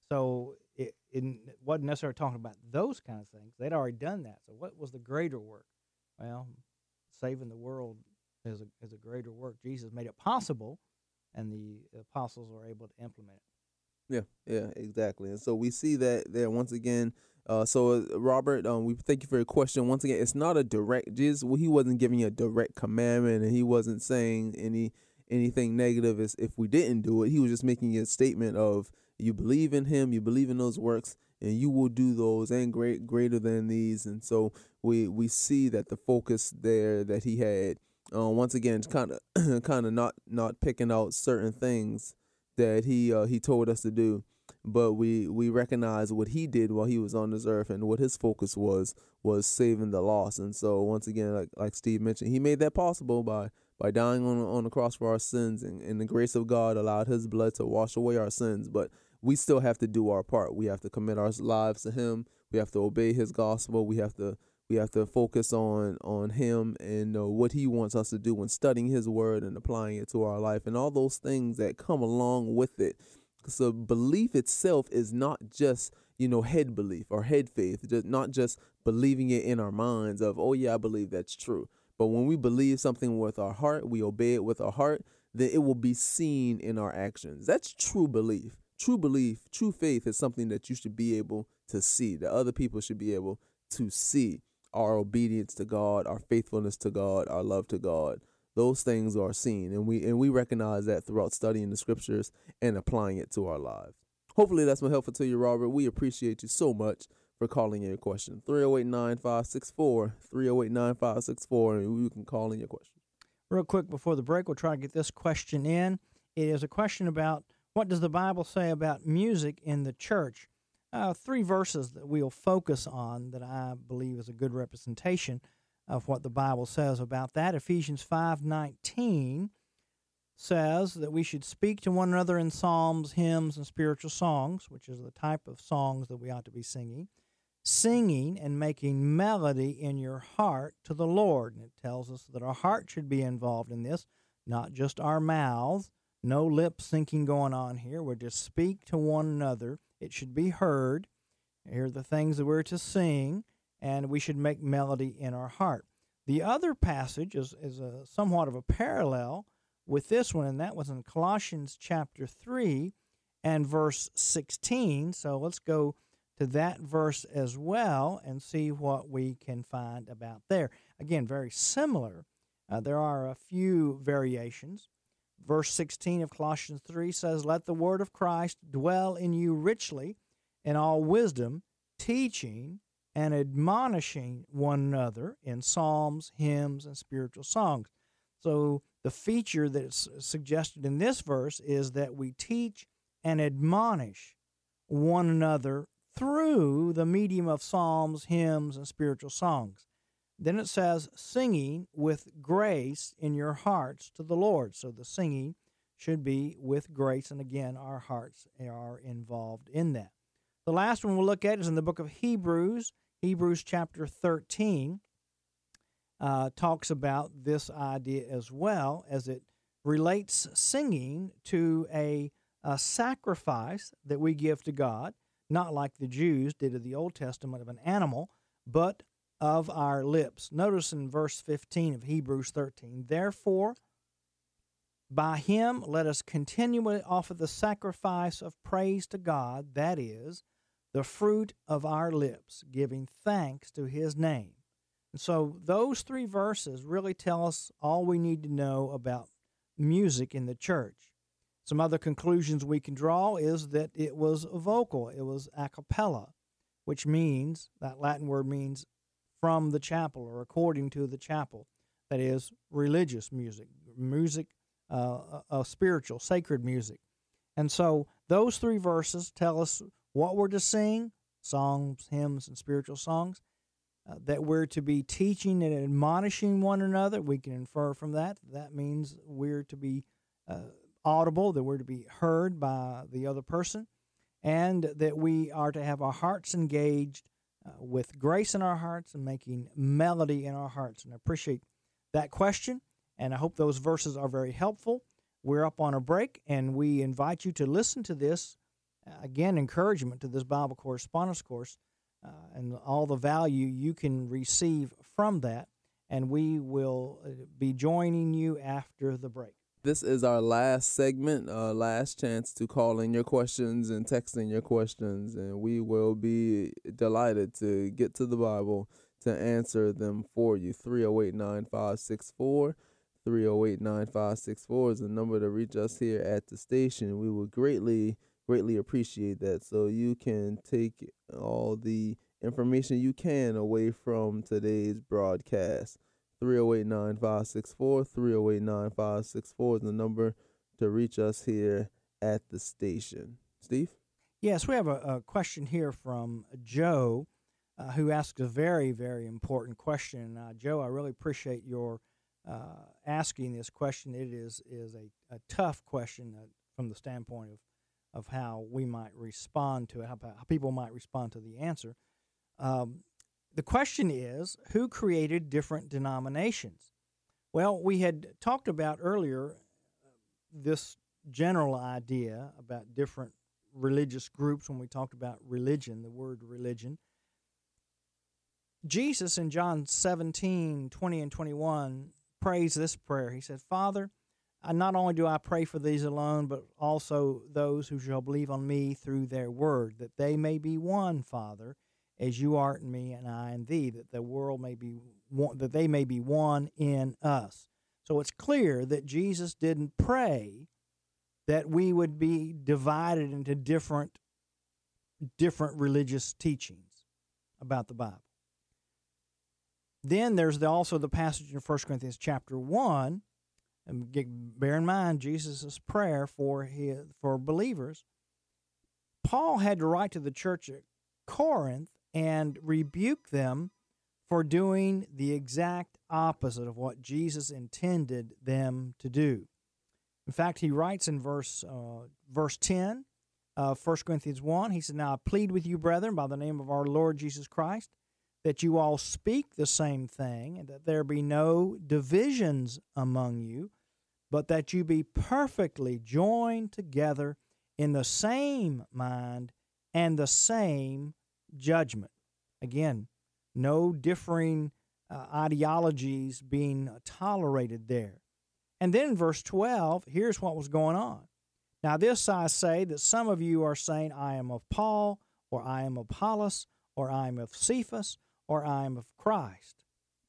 Speaker 2: So it, it wasn't necessarily talking about those kind of things. They'd already done that. So what was the greater work? Well, saving the world is a, is a greater work. Jesus made it possible, and the apostles were able to implement it.
Speaker 1: Yeah, yeah, exactly. And so we see that there once again. Uh, so uh, Robert, um, we thank you for your question. Once again, it's not a direct. Jesus, well, he wasn't giving you a direct commandment, and he wasn't saying any anything negative as if we didn't do it. He was just making a statement of, you believe in him, you believe in those works, and you will do those and great greater than these. And so we we see that the focus there that he had, uh, once again, kind of kind of not not picking out certain things that he uh, he told us to do, but we we recognize what he did while he was on this earth, and what his focus was was saving the lost. And so once again, like like Steve mentioned, he made that possible by by dying on on the cross for our sins, and, and the grace of God allowed his blood to wash away our sins. But we still have to do our part. We have to commit our lives to him. We have to obey his gospel. We have to we have to focus on on him and uh, what he wants us to do when studying his word and applying it to our life, and all those things that come along with it. So belief itself is not just, you know, head belief or head faith, just not just believing it in our minds of, oh yeah, I believe that's true. But when we believe something with our heart, we obey it with our heart, then it will be seen in our actions. That's true belief. True belief, true faith is something that you should be able to see, that other people should be able to see. Our obedience to God, our faithfulness to God, our love to God. Those things are seen, and we and we recognize that throughout studying the scriptures and applying it to our lives. Hopefully that's been helpful to you, Robert. We appreciate you so much for calling in your question. three oh eight, nine five six four, three oh eight, nine five six four, and you can call in your question.
Speaker 2: Real quick before the break, we'll try to get this question in. It is a question about what does the Bible say about music in the church? Uh, three verses that we'll focus on that I believe is a good representation of what the Bible says about that. Ephesians five nineteen says that we should speak to one another in psalms, hymns, and spiritual songs, which is the type of songs that we ought to be singing, singing and making melody in your heart to the Lord. And it tells us that our heart should be involved in this, not just our mouths. No lip syncing going on here. We're to speak to one another. It should be heard. Here are the things that we're to sing, and we should make melody in our heart. The other passage is, is a, somewhat of a parallel with this one, and that was in Colossians chapter three and verse sixteen. So let's go to that verse as well and see what we can find about there. Again, very similar. Uh, there are a few variations. Verse sixteen of Colossians three says, "Let the word of Christ dwell in you richly in all wisdom, teaching and admonishing one another in psalms, hymns, and spiritual songs." So the feature that's suggested in this verse is that we teach and admonish one another through the medium of psalms, hymns, and spiritual songs. Then it says, singing with grace in your hearts to the Lord. So the singing should be with grace, and again, our hearts are involved in that. The last one we'll look at is in the book of Hebrews. Hebrews chapter thirteen uh, talks about this idea as well, as it relates singing to a, a sacrifice that we give to God, not like the Jews did in the Old Testament of an animal, but of our lips. Notice in verse fifteen of Hebrews thirteen, "Therefore, by him let us continually offer the sacrifice of praise to God, that is, the fruit of our lips, giving thanks to his name." And so those three verses really tell us all we need to know about music in the church. Some other conclusions we can draw is that it was vocal, it was a cappella, which means, that Latin word means from the chapel or according to the chapel. That is religious music, music, uh, uh, spiritual, sacred music. And so those three verses tell us what we're to sing, songs, hymns, and spiritual songs, uh, that we're to be teaching and admonishing one another. We can infer from that. That means we're to be uh, audible, that we're to be heard by the other person, and that we are to have our hearts engaged Uh, with grace in our hearts and making melody in our hearts. And I appreciate that question, and I hope those verses are very helpful. We're up on a break, and we invite you to listen to this, uh, again, encouragement to this Bible correspondence course uh, and all the value you can receive from that, and we will be joining you after the break.
Speaker 1: This is our last segment, uh, last chance to call in your questions and text in your questions, and we will be delighted to get to the Bible to answer them for you. three oh eight, nine five six four, three oh eight, nine five six four is the number to reach us here at the station. We will greatly, greatly appreciate that, so you can take all the information you can away from today's broadcast. three oh eight, nine five six four, three oh eight, nine five six four is the number to reach us here at the station. Steve?
Speaker 2: Yes, we have a, a question here from Joe, uh, who asked a very, very important question. Uh, Joe, I really appreciate your uh, asking this question. It is is a, a tough question uh, from the standpoint of, of how we might respond to it, how, how people might respond to the answer. Um, The question is, who created different denominations? Well, we had talked about earlier this general idea about different religious groups when we talked about religion, the word religion. Jesus in John seventeen, twenty and twenty-one prays this prayer. He said, Father, I, not only do I pray for these alone, but also those who shall believe on me through their word, that they may be one, Father, as you art in me and I in thee, that the world may be one, that they may be one in us. So it's clear that Jesus didn't pray that we would be divided into different, different religious teachings about the Bible. Then there's the, also the passage in First Corinthians chapter one. And get, bear in mind Jesus' prayer for his, for believers. Paul had to write to the church at Corinth and rebuke them for doing the exact opposite of what Jesus intended them to do. In fact, he writes in verse uh, verse ten of First Corinthians one, he said, Now I plead with you, brethren, by the name of our Lord Jesus Christ, that you all speak the same thing, and that there be no divisions among you, but that you be perfectly joined together in the same mind and the same judgment. Again, no differing uh, ideologies being tolerated there. And then in verse twelve, here's what was going on. Now this I say, that some of you are saying, I am of Paul, or I am of Apollos, or I am of Cephas, or I am of Christ.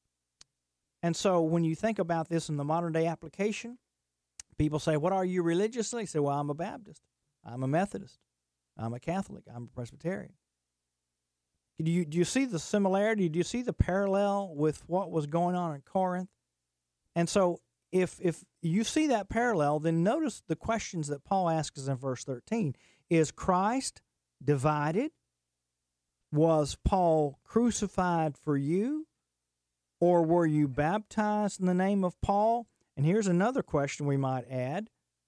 Speaker 2: And so when you think about this in the modern day application, people say, what are you religiously? They say, well, I'm a Baptist. I'm a Methodist. I'm a Catholic. I'm a Presbyterian. Do you, do you see the similarity? Do you see the parallel with what was going on in Corinth? And so if if you see that parallel, then notice the questions that Paul asks in verse thirteen. Is Christ divided? Was Paul crucified for you? Or were you baptized in the name of Paul? And here's another question we might add.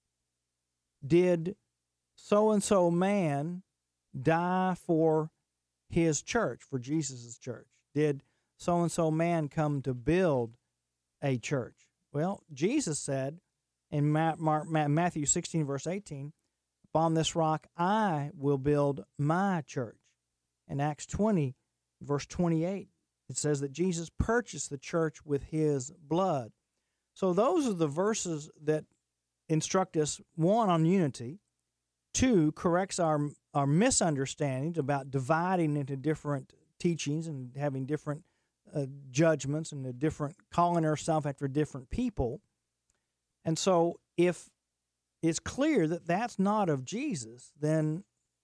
Speaker 2: Did so-and-so man die for his church, for Jesus' church? Did so-and-so man come to build a church? Well, Jesus said in Matthew sixteen, verse eighteen, upon this rock I will build my church. In Acts twenty, verse twenty-eight, it says that Jesus purchased the church with his blood. So those are the verses that instruct us, one, on unity, two, corrects our, our misunderstandings about dividing into different teachings and having different uh, judgments and a different, calling ourselves after different people. And so if it's clear that that's not of Jesus, then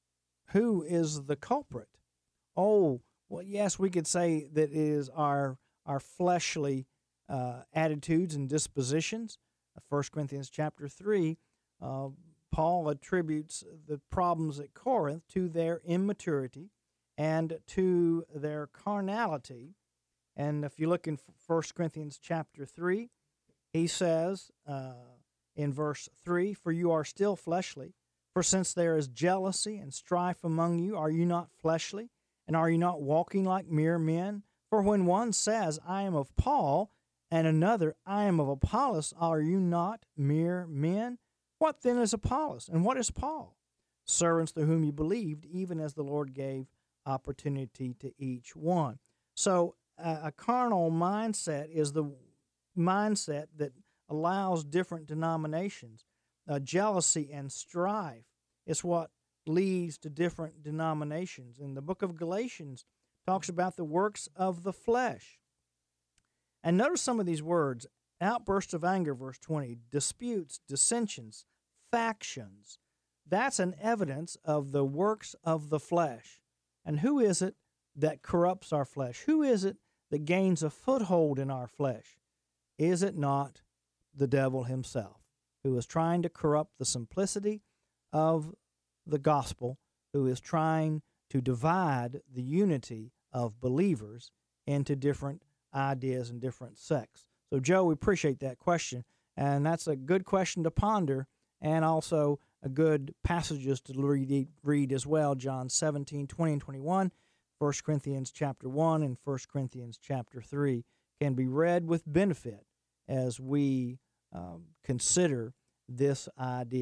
Speaker 2: who is the culprit? Oh, well, yes, we could say that it is our, our fleshly Uh, attitudes and dispositions. First Corinthians chapter three, uh, Paul attributes the problems at Corinth to their immaturity and to their carnality. And if you look in First Corinthians chapter three, he says uh, in verse three, For you are still fleshly, for since there is jealousy and strife among you, are you not fleshly? And are you not walking like mere men? For when one says, I am of Paul, and another, I am of Apollos, are you not mere men? What then is Apollos, and what is Paul? Servants through whom you believed, even as the Lord gave opportunity to each one. So uh, a carnal mindset is the mindset that allows different denominations. Uh, jealousy and strife is what leads to different denominations. And the book of Galatians talks about the works of the flesh. And notice some of these words: outbursts of anger, verse twenty, disputes, dissensions, factions. That's an evidence of the works of the flesh. And who is it that corrupts our flesh? Who is it that gains a foothold in our flesh? Is it not the devil himself, who is trying to corrupt the simplicity of the gospel, who is trying to divide the unity of believers into different ideas and different sects? So, Joe, we appreciate that question, and that's a good question to ponder, and also a good passages to read, read as well. John seventeen, twenty and twenty-one, First Corinthians chapter one, and First Corinthians chapter three can be read with benefit as we um, consider this idea.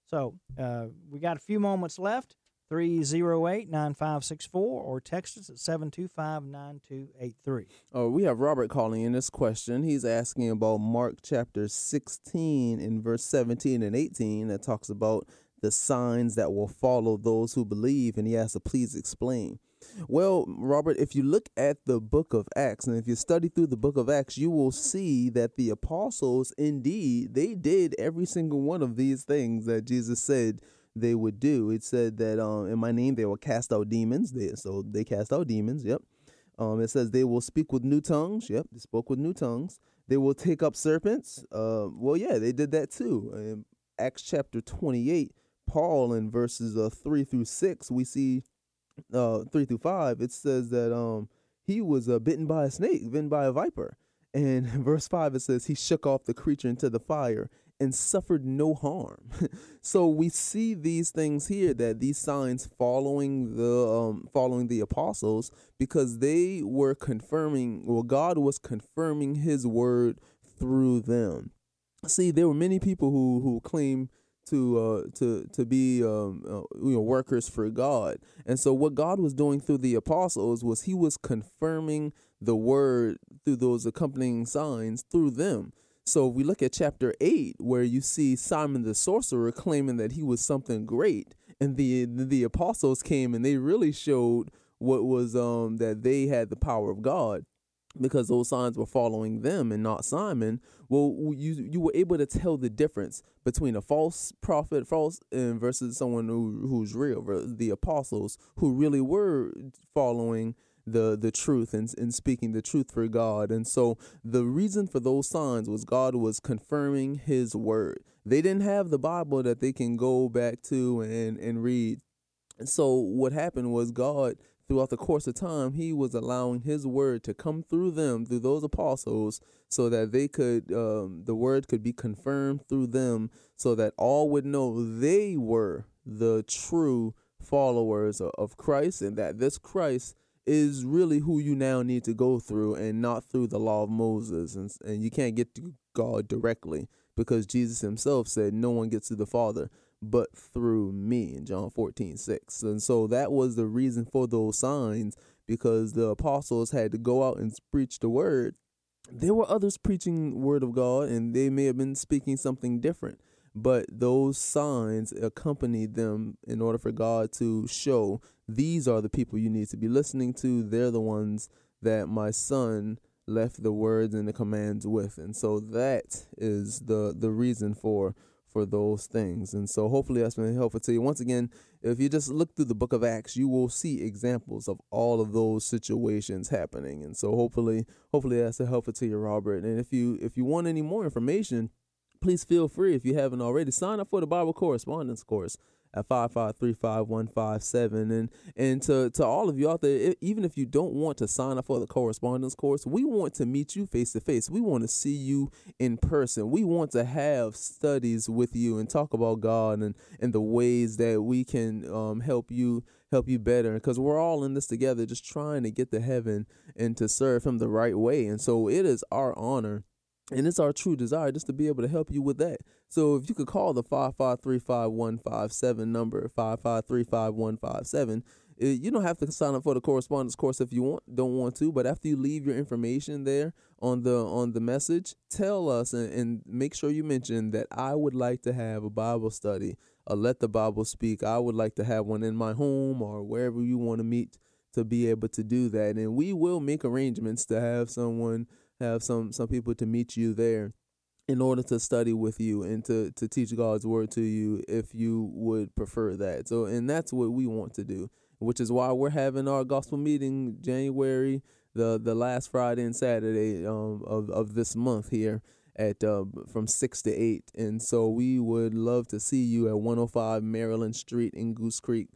Speaker 2: So uh, we got a few moments left. three oh eight, nine five six four or text us at seven two five, nine two eight three.
Speaker 1: Oh, we have Robert calling in this question. He's asking about Mark chapter sixteen in verse seventeen and eighteen that talks about the signs that will follow those who believe, and he asks to please explain. Well, Robert, if you look at the book of Acts, and if you study through the book of Acts, you will see that the apostles, indeed, they did every single one of these things that Jesus said they would do. It said that um, in my name they will cast out demons. They, so they cast out demons, yep. Um, it says they will speak with new tongues. Yep, they spoke with new tongues. They will take up serpents. Uh, well, yeah, they did that too. In Acts chapter twenty-eight, Paul in verses uh, three through six, we see uh, three through five, it says that um, he was uh, bitten by a snake, bitten by a viper. And in verse five, it says he shook off the creature into the fire and suffered no harm. So we see these things here, that these signs following the um, following the apostles, because they were confirming, well, God was confirming his word through them. See, there were many people who who claim to uh to to be um uh, you know workers for God, and so what God was doing through the apostles was he was confirming the word through those accompanying signs through them. So if we look at chapter eight, where you see Simon the sorcerer claiming that he was something great, and the the apostles came and they really showed what was um that they had the power of God, because those signs were following them and not Simon. Well, you you were able to tell the difference between a false prophet, false, and versus someone who who's real, the apostles who really were following the the truth and, and speaking the truth for God. And so the reason for those signs was God was confirming his word. They didn't have the Bible that they can go back to and, and read. And so what happened was God, throughout the course of time, he was allowing his word to come through them, through those apostles, so that they could, um, the word could be confirmed through them, so that all would know they were the true followers of Christ, and that this Christ is really who you now need to go through, and not through the law of Moses. And, and you can't get to God directly, because Jesus himself said, no one gets to the Father but through me, in John fourteen six. And so that was the reason for those signs, because the apostles had to go out and preach the word. There were others preaching word of God, and they may have been speaking something different, but those signs accompanied them in order for God to show, these are the people you need to be listening to. They're the ones that my son left the words and the commands with. And so that is the the reason for for those things. And so hopefully that's been helpful to you. Once again, if you just look through the book of Acts, you will see examples of all of those situations happening. And so hopefully, hopefully that's helpful to you, Robert. And if you if you want any more information, please feel free, if you haven't already, sign up for the Bible correspondence course at five five three five one five seven. And and to, to all of you out there, even if you don't want to sign up for the correspondence course, we want to meet you face to face. We want to see you in person. We want to have studies with you and talk about God and, and the ways that we can um, help you help you better, because we're all in this together, just trying to get to heaven and to serve him the right way. And so it is our honor, and it's our true desire just to be able to help you with that. So if you could call the five five three five one five seven number, five five three five one five seven, you don't have to sign up for the correspondence course if you want, don't want to, but after you leave your information there on the on the message, tell us and, and make sure you mention that I would like to have a Bible study, a Let the Bible Speak. I would like to have one in my home or wherever you want to meet, to be able to do that. And we will make arrangements to have someone have some some people to meet you there in order to study with you and to, to teach God's word to you, if you would prefer that. So, and that's what we want to do, which is why we're having our gospel meeting January, the, the last Friday and Saturday um, of, of this month here at uh, from six to eight. And so we would love to see you at one oh five Maryland Street in Goose Creek.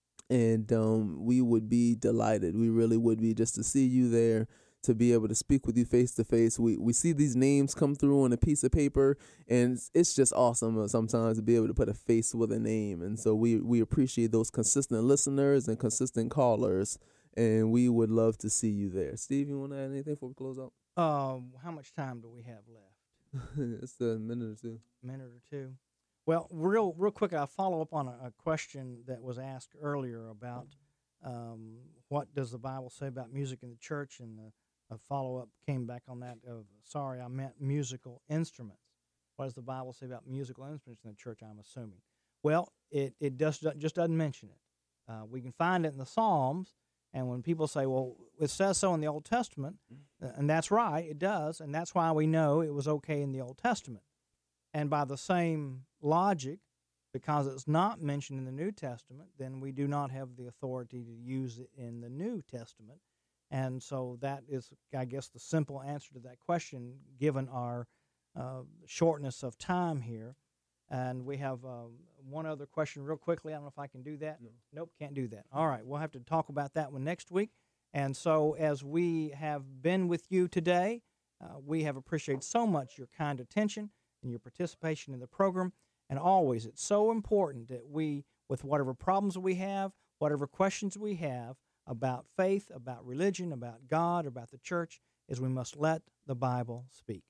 Speaker 1: And um, we would be delighted. We really would be, just to see you there, to be able to speak with you face to face. We we see these names come through on a piece of paper, and it's, it's just awesome sometimes to be able to put a face with a name. And so we, we appreciate those consistent listeners and consistent callers, and we would love to see you there. Steve, you want to add anything before we close out?
Speaker 2: Um, how much time do we have left?
Speaker 1: It's a minute or two.
Speaker 2: Minute or two. Well, real real quick, I'll follow up on a, a question that was asked earlier about um, what does the Bible say about music in the church, and a, a follow up came back on that of sorry, I meant musical instruments. What does the Bible say about musical instruments in the church? I'm assuming. Well, it it just just doesn't mention it. Uh, we can find it in the Psalms, and when people say, "Well, it says so in the Old Testament," and that's right, it does, and that's why we know it was okay in the Old Testament. And by the same logic, because it's not mentioned in the New Testament, then we do not have the authority to use it in the New Testament. And so that is, I guess, the simple answer to that question, given our uh, shortness of time here. And we have um, one other question real quickly. I don't know if I can do that.
Speaker 1: No.
Speaker 2: Nope, can't do that. All right, we'll have to talk about that one next week. And so as we have been with you today, uh, we have appreciated so much your kind attention and your participation in the program. And always, it's so important that we, with whatever problems we have, whatever questions we have about faith, about religion, about God, about the church, is we must let the Bible speak.